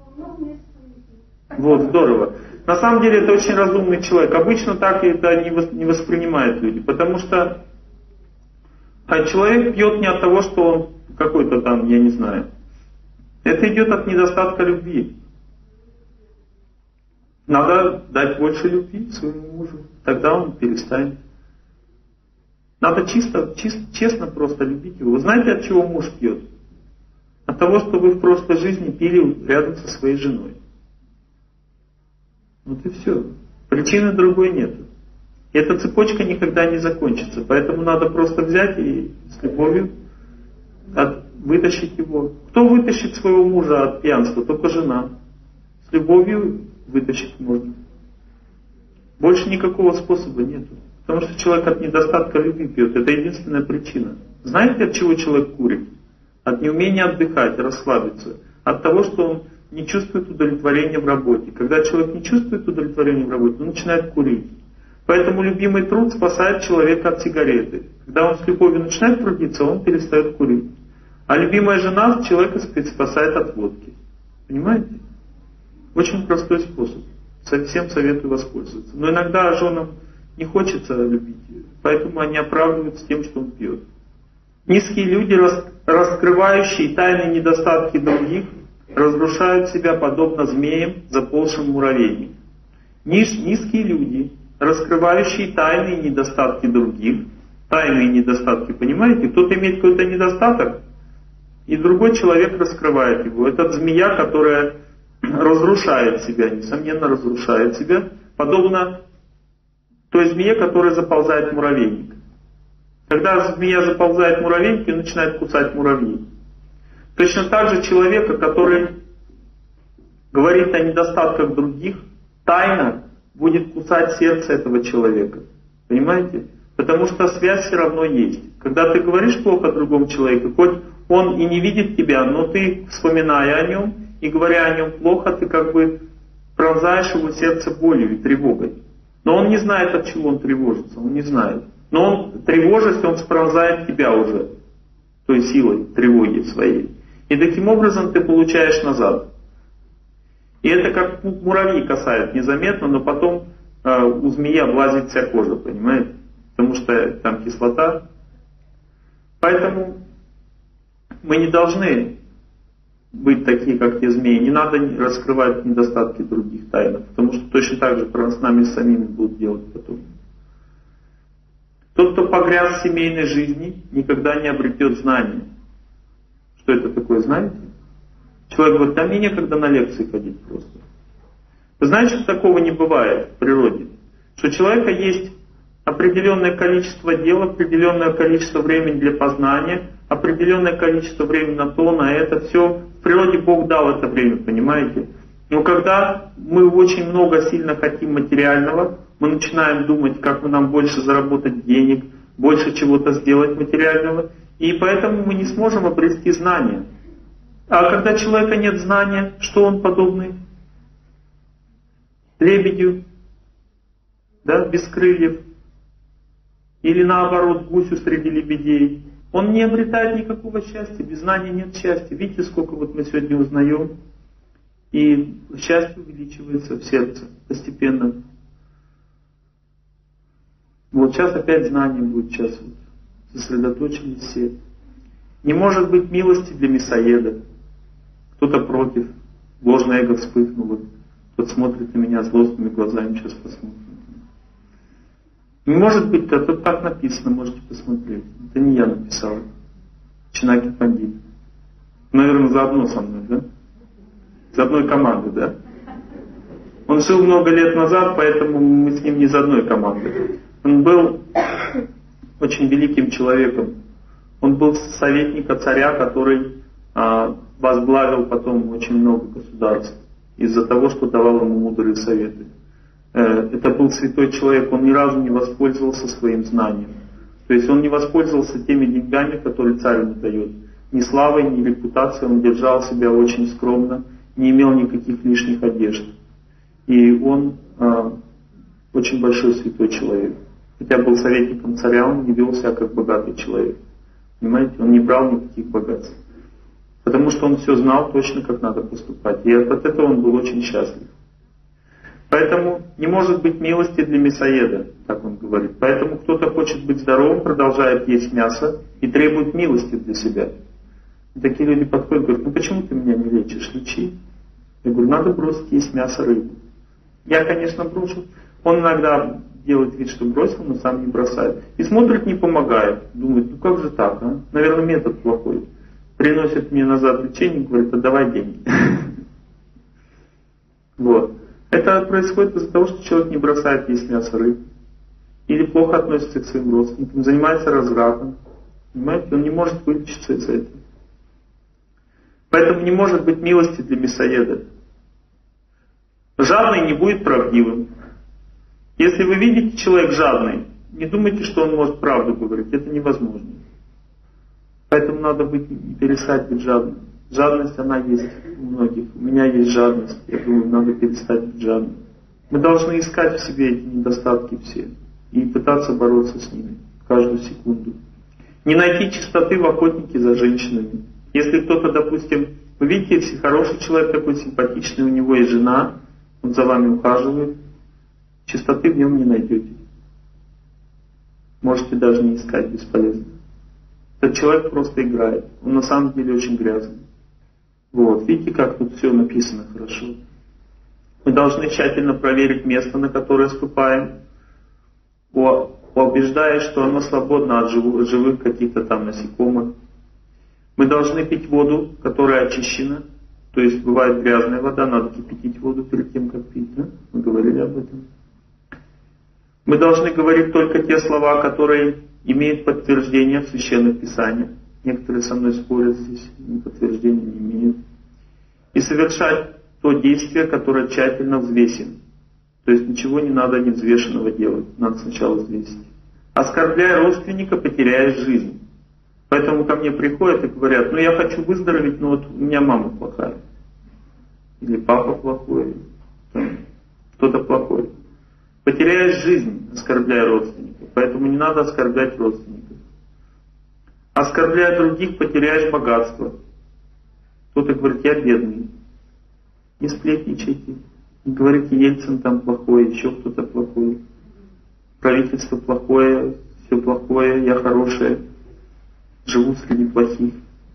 Вот, здорово. На самом деле это очень разумный человек. Обычно так это не воспринимают люди, потому что человек пьет не от того, что он какой-то там, я не знаю. Это идет от недостатка любви. Надо дать больше любви своему мужу, тогда он перестанет. Надо честно просто любить его. Вы знаете, от чего муж пьет? От того, что вы в прошлой жизни пили рядом со своей женой. Вот и все. Причины другой нет. И эта цепочка никогда не закончится. Поэтому надо просто взять и с любовью вытащить его. Кто вытащит своего мужа от пьянства? Только жена. С любовью вытащить можно. Больше никакого способа нет. Потому что человек от недостатка любви пьет. Это единственная причина. Знаете, от чего человек курит? От неумения отдыхать, расслабиться. От того, что он не чувствует удовлетворения в работе. Когда человек не чувствует удовлетворения в работе, он начинает курить. Поэтому любимый труд спасает человека от сигареты. Когда он с любовью начинает трудиться, он перестает курить. А любимая жена человека спасает от водки. Понимаете? Очень простой способ. Совсем советую воспользоваться. Но иногда женам не хочется любить, поэтому они оправдываются тем, что он пьет. Низкие люди, раскрывающие тайные недостатки других, разрушают себя подобно змеям, заползшим в муравейник. Низкие люди, раскрывающие тайные недостатки других, тайные недостатки, понимаете? Кто-то имеет какой-то недостаток, и другой человек раскрывает его. Это змея, которая разрушает себя, несомненно разрушает себя, подобно той змее, которая заползает в муравейник. Когда змея заползает в муравейник, и начинает кусать муравьи. Точно так же человека, который говорит о недостатках других, тайно будет кусать сердце этого человека. Понимаете? Потому что связь все равно есть. Когда ты говоришь плохо о другом человеке, хоть он и не видит тебя, но ты, вспоминая о нем и говоря о нем плохо, ты как бы пронзаешь его сердце болью и тревогой. Но он не знает, от чего он тревожится, он не знает. Но он, тревожась, он пронзает тебя уже той силой тревоги своей. И таким образом ты получаешь назад. И это как муравьи касают незаметно, но потом у змеи облазит вся кожа, понимаете? Потому что там кислота. Поэтому мы не должны быть такие, как те змеи. Не надо раскрывать недостатки других тайно, потому что точно так же с нами самими будут делать потом. Тот, кто погряз в семейной жизни, никогда не обретет знания. Что это такое, знаете? Человек говорит, да мне некогда на лекции ходить просто. Вы знаете, что такого не бывает в природе? Что у человека есть определенное количество дел, определенное количество времени для познания, определенное количество времени на то, на это. Все в природе Бог дал это время, понимаете? Но когда мы очень много сильно хотим материального, мы начинаем думать, как нам больше заработать денег, больше чего-то сделать материального, и поэтому мы не сможем обрести знания. А когда у человека нет знания, что он подобный? Лебедю, да, без крыльев, или наоборот гусю среди лебедей. Он не обретает никакого счастья, без знания нет счастья. Видите, сколько вот мы сегодня узнаем, и счастье увеличивается в сердце постепенно. Вот сейчас опять знание будет, сейчас вот сосредоточились все. Не может быть милости для мясоеда. Кто-то против, ложное эго вспыхнуло. Тот смотрит на меня злостными глазами, сейчас посмотрим. Не может быть, а тут так написано, можете посмотреть. Это не я написал. Чинаки Пандит. Наверное, заодно со мной, да? Из одной команды, да? Он жил много лет назад, поэтому мы с ним не из одной команды. Он был очень великим человеком. Он был советником царя, который возглавил потом очень много государств из-за того, что давал ему мудрые советы. Это был святой человек, он ни разу не воспользовался своим знанием. То есть он не воспользовался теми деньгами, которые царь ему дает. Ни славой, ни репутацией, он держал себя очень скромно, не имел никаких лишних одежд. И он очень большой святой человек. Хотя был советником царя, он не вел себя как богатый человек. Понимаете, он не брал никаких богатств. Потому что он все знал точно, как надо поступать. И от этого он был очень счастлив. Поэтому не может быть милости для мясоеда, так он говорит. Поэтому кто-то хочет быть здоровым, продолжает есть мясо и требует милости для себя. И такие люди подходят и говорят, ну почему ты меня не лечишь? Лечи. Я говорю, надо бросить есть мясо, рыбу. Я, конечно, брошу. Он иногда делает вид, что бросил, но сам не бросает. И смотрит, не помогает. Думает, ну как же так, а? Наверное, метод плохой. Приносит мне назад лечение и говорит, отдавай деньги. Вот. Это происходит из-за того, что человек не бросает есть мясо, рыбу. Или плохо относится к своим родственникам, занимается развратом. Понимаете, он не может вылечиться из этого. Поэтому не может быть милости для мясоеда. Жадный не будет правдивым. Если вы видите человек жадный, не думайте, что он может правду говорить. Это невозможно. Поэтому надо перестать быть жадным. Жадность, она есть у многих. У меня есть жадность. Я думаю, надо перестать быть жадным. Мы должны искать в себе эти недостатки все и пытаться бороться с ними каждую секунду. Не найти чистоты в охотнике за женщинами. Если кто-то, допустим, вы видите, если хороший человек такой симпатичный, у него есть жена, он за вами ухаживает, чистоты в нем не найдете. Можете даже не искать, бесполезно. Этот человек просто играет. Он на самом деле очень грязный. Вот, видите, как тут все написано хорошо. Мы должны тщательно проверить место, на которое ступаем, убеждаясь, что оно свободно от живых каких-то там насекомых. Мы должны пить воду, которая очищена. То есть бывает грязная вода, надо кипятить воду перед тем, как пить. Да? Мы говорили об этом. Мы должны говорить только те слова, которые имеют подтверждение в священных писаниях. Некоторые со мной спорят здесь, подтверждения не имеют. И совершать то действие, которое тщательно взвесено. То есть ничего не надо невзвешенного делать, надо сначала взвесить. Оскорбляя родственника, потеряешь жизнь. Поэтому ко мне приходят и говорят, я хочу выздороветь, но вот у меня мама плохая. Или папа плохой, кто-то плохой. Потеряешь жизнь, оскорбляя родственников. Поэтому не надо оскорблять родственников. Оскорбляя других, потеряешь богатство. Кто-то говорит, я бедный. Не сплетничайте. Не говорите, Ельцин там плохой, еще кто-то плохой. Правительство плохое, все плохое, я хорошая. Живу среди плохих.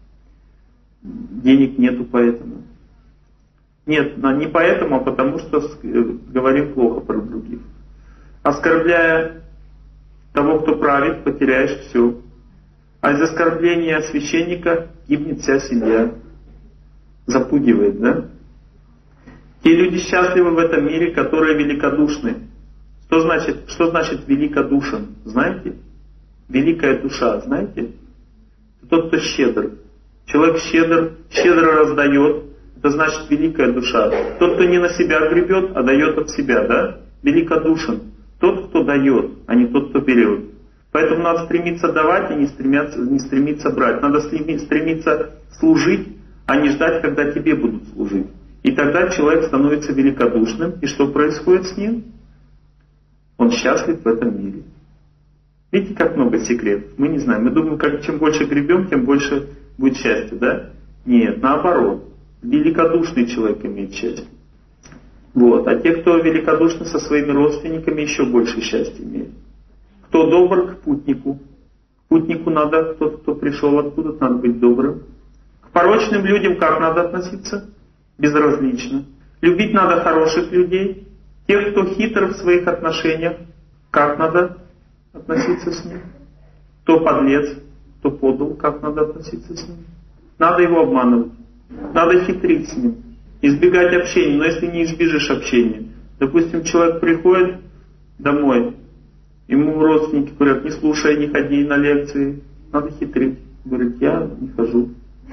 Денег нету поэтому. Нет, не поэтому, а потому что говорим плохо про других. Оскорбляя того, кто правит, потеряешь все. А из оскорбления священника гибнет вся семья. Запугивает, да? Те люди счастливы в этом мире, которые великодушны. Что значит великодушен? Знаете? Великая душа, знаете? Тот, кто щедр. Человек щедро раздает, это значит великая душа. Тот, кто не на себя гребет, а дает от себя, да? Великодушен. Тот, кто дает, а не тот, кто берет. Поэтому надо стремиться давать и не стремиться брать. Надо стремиться служить, а не ждать, когда тебе будут служить. И тогда человек становится великодушным. И что происходит с ним? Он счастлив в этом мире. Видите, как много секретов? Мы не знаем. Мы думаем, чем больше гребем, тем больше будет счастье, да? Нет, наоборот. Великодушный человек имеет счастье. Вот. А те, кто великодушны со своими родственниками, еще больше счастья имеют. Кто добр к путнику? К путнику надо, кто пришел откуда-то, надо быть добрым. К порочным людям как надо относиться? Безразлично. Любить надо хороших людей. Тех, кто хитр в своих отношениях, как надо относиться с ним? Кто подлец, кто подл, как надо относиться с ним? Надо его обманывать. Надо хитрить с ним. Избегать общения. Но если не избежишь общения, допустим, человек приходит домой, ему родственники говорят, не слушай, не ходи на лекции. Надо хитрить. Говорит, я не хожу.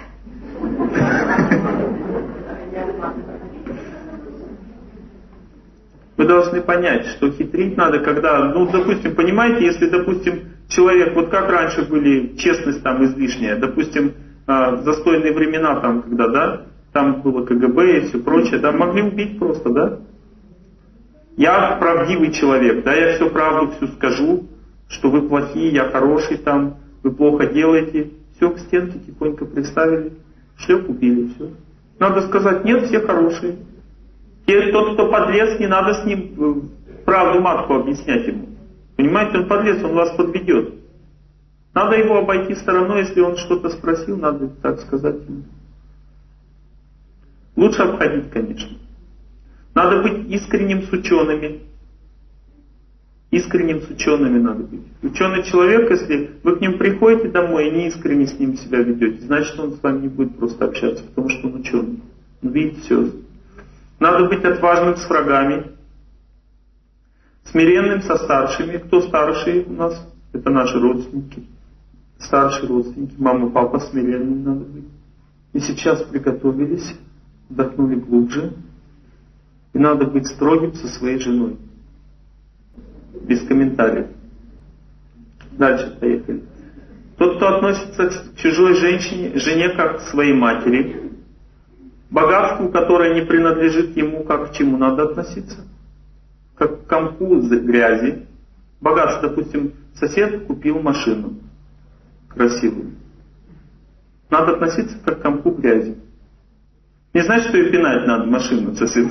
Вы должны понять, что хитрить надо, когда, допустим, понимаете, если, допустим, человек, вот как раньше были, честность там излишняя, допустим, в застойные времена там, когда, да, там было КГБ и все прочее, да, могли убить просто, да. Я правдивый человек, да, я всю правду всю скажу, что вы плохие, я хороший там, вы плохо делаете, все к стенке тихонько приставили, шлеп убили, все. Надо сказать, нет, все хорошие. Тот, кто подлец, не надо с ним правду матку объяснять ему. Понимаете, он подлец, он вас подведет. Надо его обойти стороной, если он что-то спросил, надо так сказать ему. Лучше обходить, конечно. Надо быть искренним с учеными. Искренним с учеными надо быть. Ученый человек, если вы к ним приходите домой и не искренне с ним себя ведете, значит он с вами не будет просто общаться, потому что он ученый. Он видит все. Надо быть отважным с врагами, смиренным со старшими. Кто старшие у нас? Это наши родственники. Старшие родственники, мама, папа, смиренным надо быть. И сейчас приготовились, вдохнули глубже. И надо быть строгим со своей женой. Без комментариев. Дальше поехали. Тот, кто относится к чужой жене как к своей матери, богатству, которое не принадлежит ему, как к чему надо относиться? как к комку грязи. Богатство, допустим, сосед купил машину красивую. Надо относиться как к комку грязи. Не значит, что ее пинать надо, машину сосед.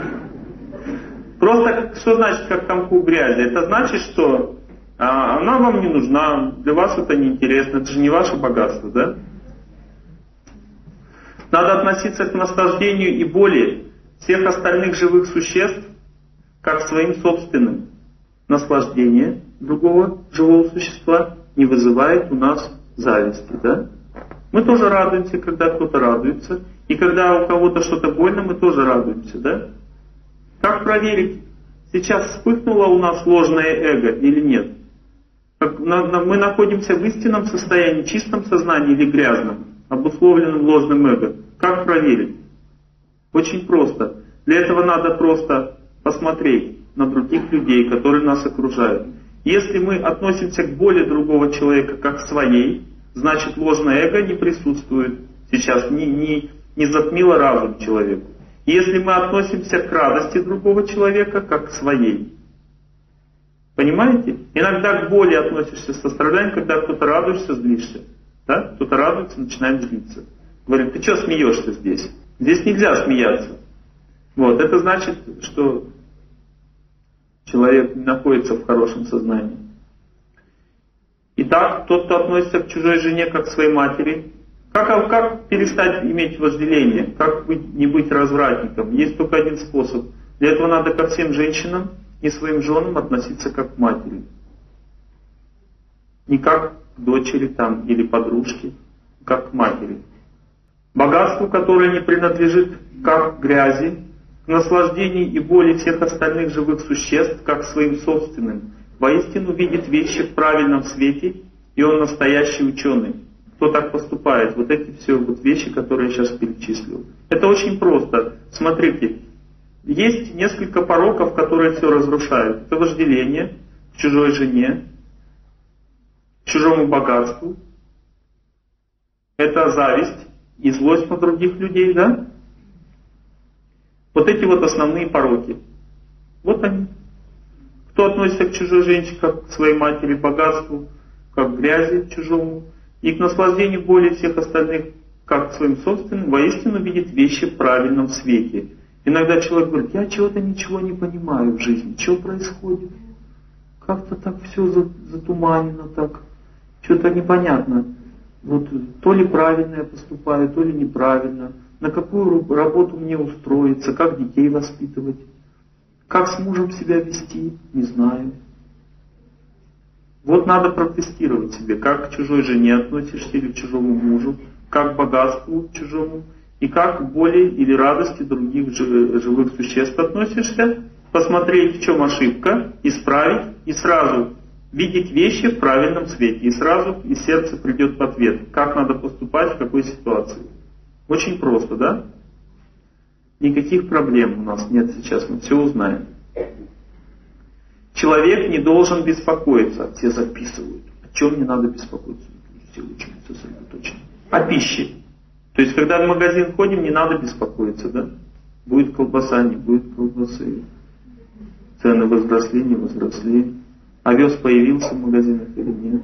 Просто, что значит как к комку грязи? Это значит, что она вам не нужна, для вас это неинтересно, это же не ваше богатство, да? Надо относиться к наслаждению и боли всех остальных живых существ как к своим собственным. Наслаждение другого живого существа не вызывает у нас зависти, да? Мы тоже радуемся, когда кто-то радуется, и когда у кого-то что-то больно, мы тоже радуемся, да? Как проверить, сейчас вспыхнуло у нас ложное эго или нет? Мы находимся в истинном состоянии, чистом сознании или грязном, обусловленном ложным эго. Как проверить? Очень просто. Для этого надо просто посмотреть на других людей, которые нас окружают. Если мы относимся к боли другого человека как к своей, значит ложное эго не присутствует сейчас, не затмило разум человеку. Если мы относимся к радости другого человека как к своей. Понимаете? Иногда к боли относишься с состраданием, когда кто-то радуешься, злишься. Да? Кто-то радуется, начинает злиться. Говорит, ты что смеешься здесь? Здесь нельзя смеяться. Вот, это значит, что человек не находится в хорошем сознании. Итак, тот, кто относится к чужой жене как к своей матери, как перестать иметь вожделение? Как не быть развратником? Есть только один способ. Для этого надо ко всем женщинам и своим женам относиться как к матери. Не как к дочери там, или подружке, как к матери. Богатству, которое не принадлежит как к грязи, к наслаждению и боли всех остальных живых существ, как к своим собственным, воистину видит вещи в правильном свете, и он настоящий ученый. Кто так поступает? Вот эти все вещи, которые я сейчас перечислил. Это очень просто. Смотрите, есть несколько пороков, которые все разрушают. Это вожделение к чужой жене, к чужому богатству. Это зависть и злость на других людей, да? Вот эти вот основные пороки. Вот они. Кто относится к чужой женщине, как к своей матери, богатству, как к грязи чужому, и к наслаждению боли всех остальных, как к своим собственным, воистину видит вещи в правильном свете. Иногда человек говорит, я чего-то ничего не понимаю в жизни, что происходит? Как-то так все затуманено, так, что-то непонятно. Вот то ли правильно я поступаю, то ли неправильно. На какую работу мне устроиться, как детей воспитывать, как с мужем себя вести, не знаю. Вот надо протестировать себе, как к чужой жене относишься или к чужому мужу, как к богатству чужому, и как к боли или радости других живых существ относишься, посмотреть, в чем ошибка, исправить, и сразу видеть вещи в правильном свете, и сразу из сердца придет ответ, как надо поступать в какой ситуации. Очень просто, да? Никаких проблем у нас нет сейчас, мы все узнаем. Человек не должен беспокоиться, все записывают. О чем не надо беспокоиться? Все очень сосредоточены. О пище. То есть, когда в магазин ходим, не надо беспокоиться, да? Будет колбаса, не будет колбасы. Цены возросли, не возросли. Овес появился в магазинах или нет?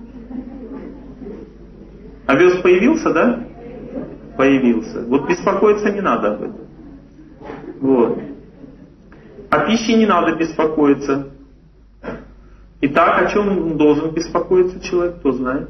Овес появился, да? Появился. Вот беспокоиться не надо об этом. Вот. О пище не надо беспокоиться. Итак, о чем он должен беспокоиться человек, кто знает?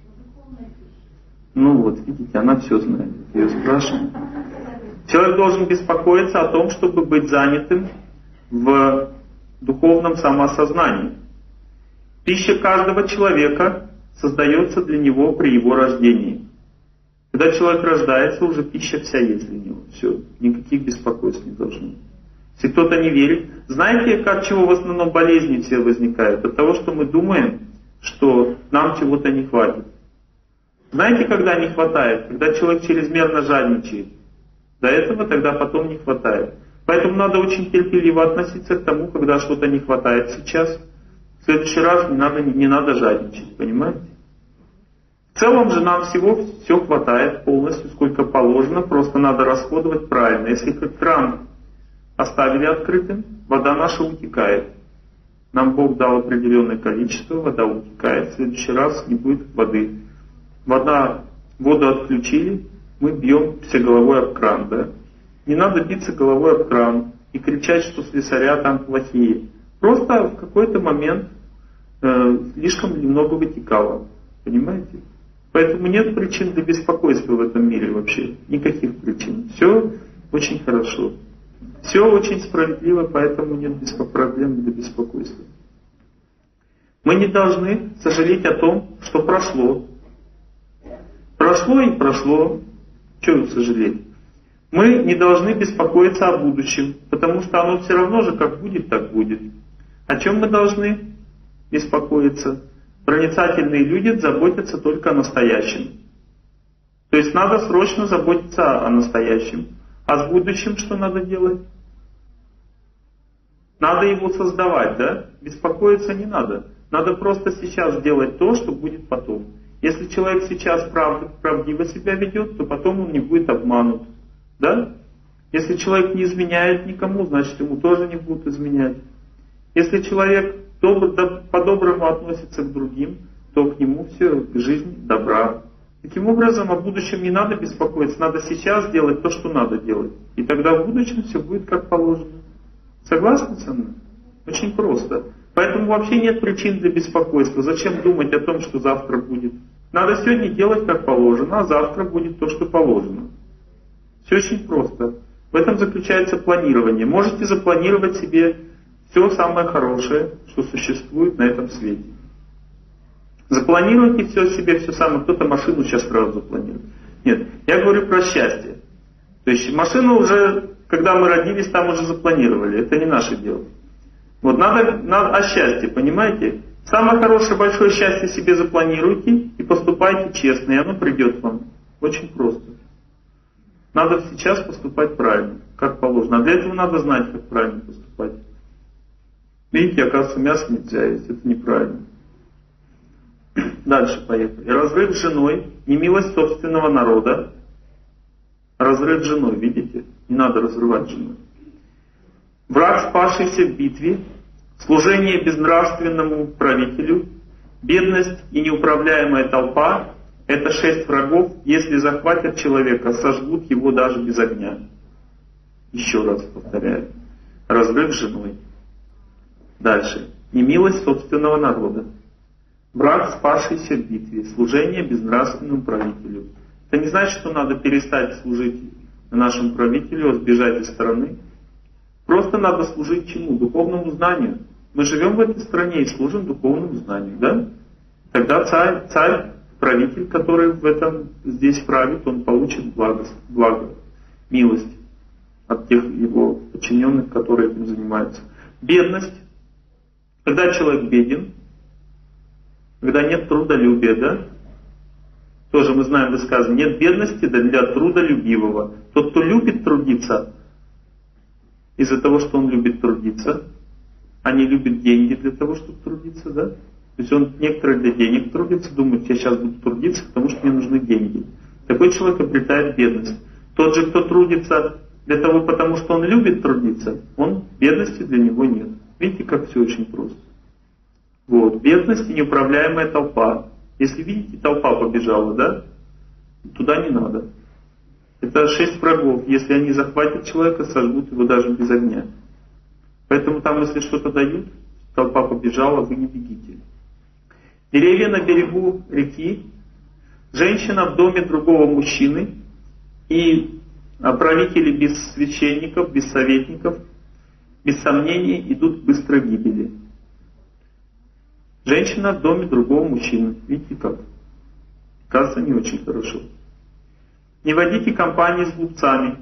Ну вот, видите, она все знает. Ее спрашивают. Человек должен беспокоиться о том, чтобы быть занятым в духовном самоосознании. Пища каждого человека создается для него при его рождении. Когда человек рождается, уже пища вся есть для него. Все, никаких беспокойств не должно быть. Если кто-то не верит, знаете, от чего в основном болезни все возникают? От того, что мы думаем, что нам чего-то не хватит. Знаете, когда не хватает? Когда человек чрезмерно жадничает. До этого тогда потом не хватает. Поэтому надо очень терпеливо относиться к тому, когда что-то не хватает сейчас. В следующий раз не надо жадничать, понимаете? В целом же нам всего все хватает полностью, сколько положено, просто надо расходовать правильно. Если кран оставили открытым, вода наша утекает. Нам Бог дал определенное количество, вода утекает, в следующий раз не будет воды. Воду отключили, мы бьемся головой об кран, да? Не надо биться головой об кран и кричать, что слесаря там плохие. Просто в какой-то момент слишком немного вытекало, понимаете? Поэтому нет причин для беспокойства в этом мире вообще, никаких причин. Все очень хорошо. Все очень справедливо, поэтому нет проблем для беспокойства. Мы не должны сожалеть о том, что прошло. Прошло и прошло. Чего сожалеть? Мы не должны беспокоиться о будущем, потому что оно все равно же как будет, так будет. О чем мы должны беспокоиться? Проницательные люди заботятся только о настоящем. То есть надо срочно заботиться о настоящем. А с будущим что надо делать? Надо его создавать, да? Беспокоиться не надо. Надо просто сейчас делать то, что будет потом. Если человек сейчас правдиво себя ведет, то потом он не будет обманут. Да? Если человек не изменяет никому, значит ему тоже не будут изменять. Если человек по-доброму относится к другим, то к нему все жизнь добра. Таким образом, о будущем не надо беспокоиться, надо сейчас делать то, что надо делать. И тогда в будущем все будет как положено. Согласны со мной? Очень просто. Поэтому вообще нет причин для беспокойства. Зачем думать о том, что завтра будет? Надо сегодня делать как положено, а завтра будет то, что положено. Все очень просто. В этом заключается планирование. Можете запланировать себе все самое хорошее, что существует на этом свете. Запланируйте все себе, все самое. Кто-то машину сейчас сразу запланирует. Нет, я говорю про счастье. То есть машину уже, когда мы родились, там уже запланировали. Это не наше дело. Вот надо о счастье, понимаете? Самое хорошее, большое счастье себе запланируйте и поступайте честно, и оно придет вам. Очень просто. Надо сейчас поступать правильно, как положено. А для этого надо знать, как правильно поступать. Видите, оказывается, мясо нельзя есть, это неправильно. Дальше поехали. Разрыв с женой, немилость собственного народа. Разрыв с женой, видите? Не надо разрывать с женой. Враг, спасшийся в битве, служение безнравственному правителю, бедность и неуправляемая толпа — это 6 врагов, если захватят человека, сожгут его даже без огня. Еще раз повторяю. Разрыв с женой. Дальше. Немилость собственного народа. Враг, спасшийся в битве, служение безнравственному правителю. Это не значит, что надо перестать служить нашему правителю, а сбежать из страны. Просто надо служить чему? Духовному знанию. Мы живем в этой стране и служим духовному знанию, да? Тогда царь, правитель, который здесь правит, он получит благо, милость от тех его подчиненных, которые этим занимаются. Бедность. Когда человек беден, когда нет трудолюбия, да? Тоже мы знаем высказывание, нет бедности для трудолюбивого. Тот, кто любит трудиться, из-за того, что он любит трудиться, а не любит деньги для того, чтобы трудиться, да? То есть он некоторые для денег трудится, думает, я сейчас буду трудиться, потому что мне нужны деньги. Такой человек обретает бедность. Тот же, кто трудится потому что он любит трудиться, бедности для него нет. Видите, как все очень просто. Вот, бедность и неуправляемая толпа. Если видите, толпа побежала, да? Туда не надо. Это 6 врагов. Если они захватят человека, сожгут его даже без огня. Поэтому там, если что-то дают, толпа побежала, вы не бегите. Деревья на берегу реки, женщина в доме другого мужчины и правители без священников, без советников, без сомнений идут к быстрой гибели. Женщина в доме другого мужчины. Видите как? Кажется, не очень хорошо. Не водите компании с глупцами.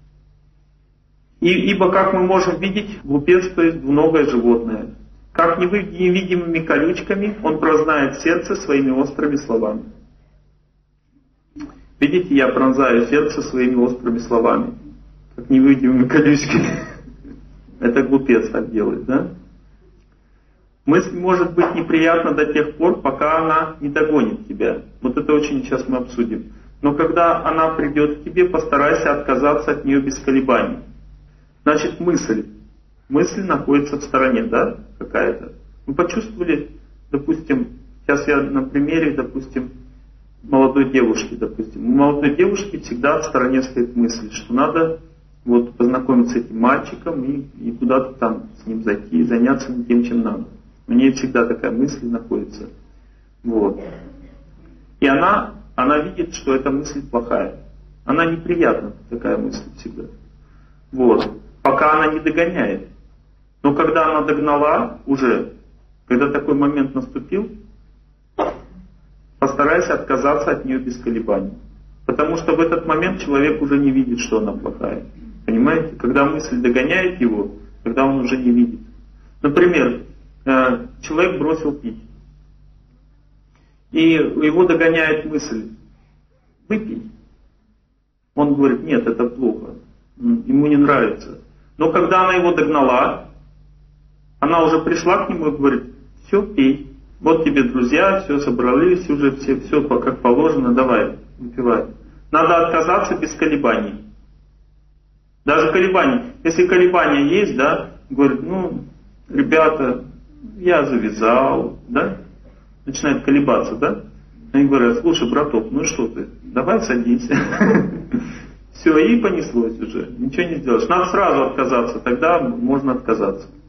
Ибо, как мы можем видеть, глупец, то есть двуногое животное. Как невидимыми колючками он прознает сердце своими острыми словами. Видите, я пронзаю сердце своими острыми словами. Как невидимыми колючками. Это глупец так делает, да? Мысль может быть неприятна до тех пор, пока она не догонит тебя. Вот это очень сейчас мы обсудим. Но когда она придет к тебе, постарайся отказаться от нее без колебаний. Значит, мысль находится в стороне, да, какая-то. Вы почувствовали, допустим, сейчас я на примере, допустим, молодой девушки, допустим. У молодой девушки всегда в стороне стоит мысль, что надо вот познакомиться с этим мальчиком и куда-то там с ним зайти, заняться тем, чем надо. У нее всегда такая мысль находится. Вот. И она видит, что эта мысль плохая. Она неприятна, такая мысль всегда. Вот. Пока она не догоняет. Но когда она догнала уже, когда такой момент наступил, постарайся отказаться от нее без колебаний. Потому что в этот момент человек уже не видит, что она плохая. Понимаете? Когда мысль догоняет его, тогда он уже не видит. Например, человек бросил пить. И его догоняет мысль: выпей. Он говорит: нет, это плохо. Ему не нравится. Но когда она его догнала, она уже пришла к нему и говорит: все, пей. Вот тебе друзья, все собрались уже, все как положено, давай, выпивай. Надо отказаться без колебаний. Даже колебания. Если колебания есть, да, говорит: ребята, я завязал, да, начинает колебаться, да. Они говорят: слушай, браток, что ты, давай садись. Все, и понеслось уже, ничего не сделаешь. Надо сразу отказаться, тогда можно отказаться.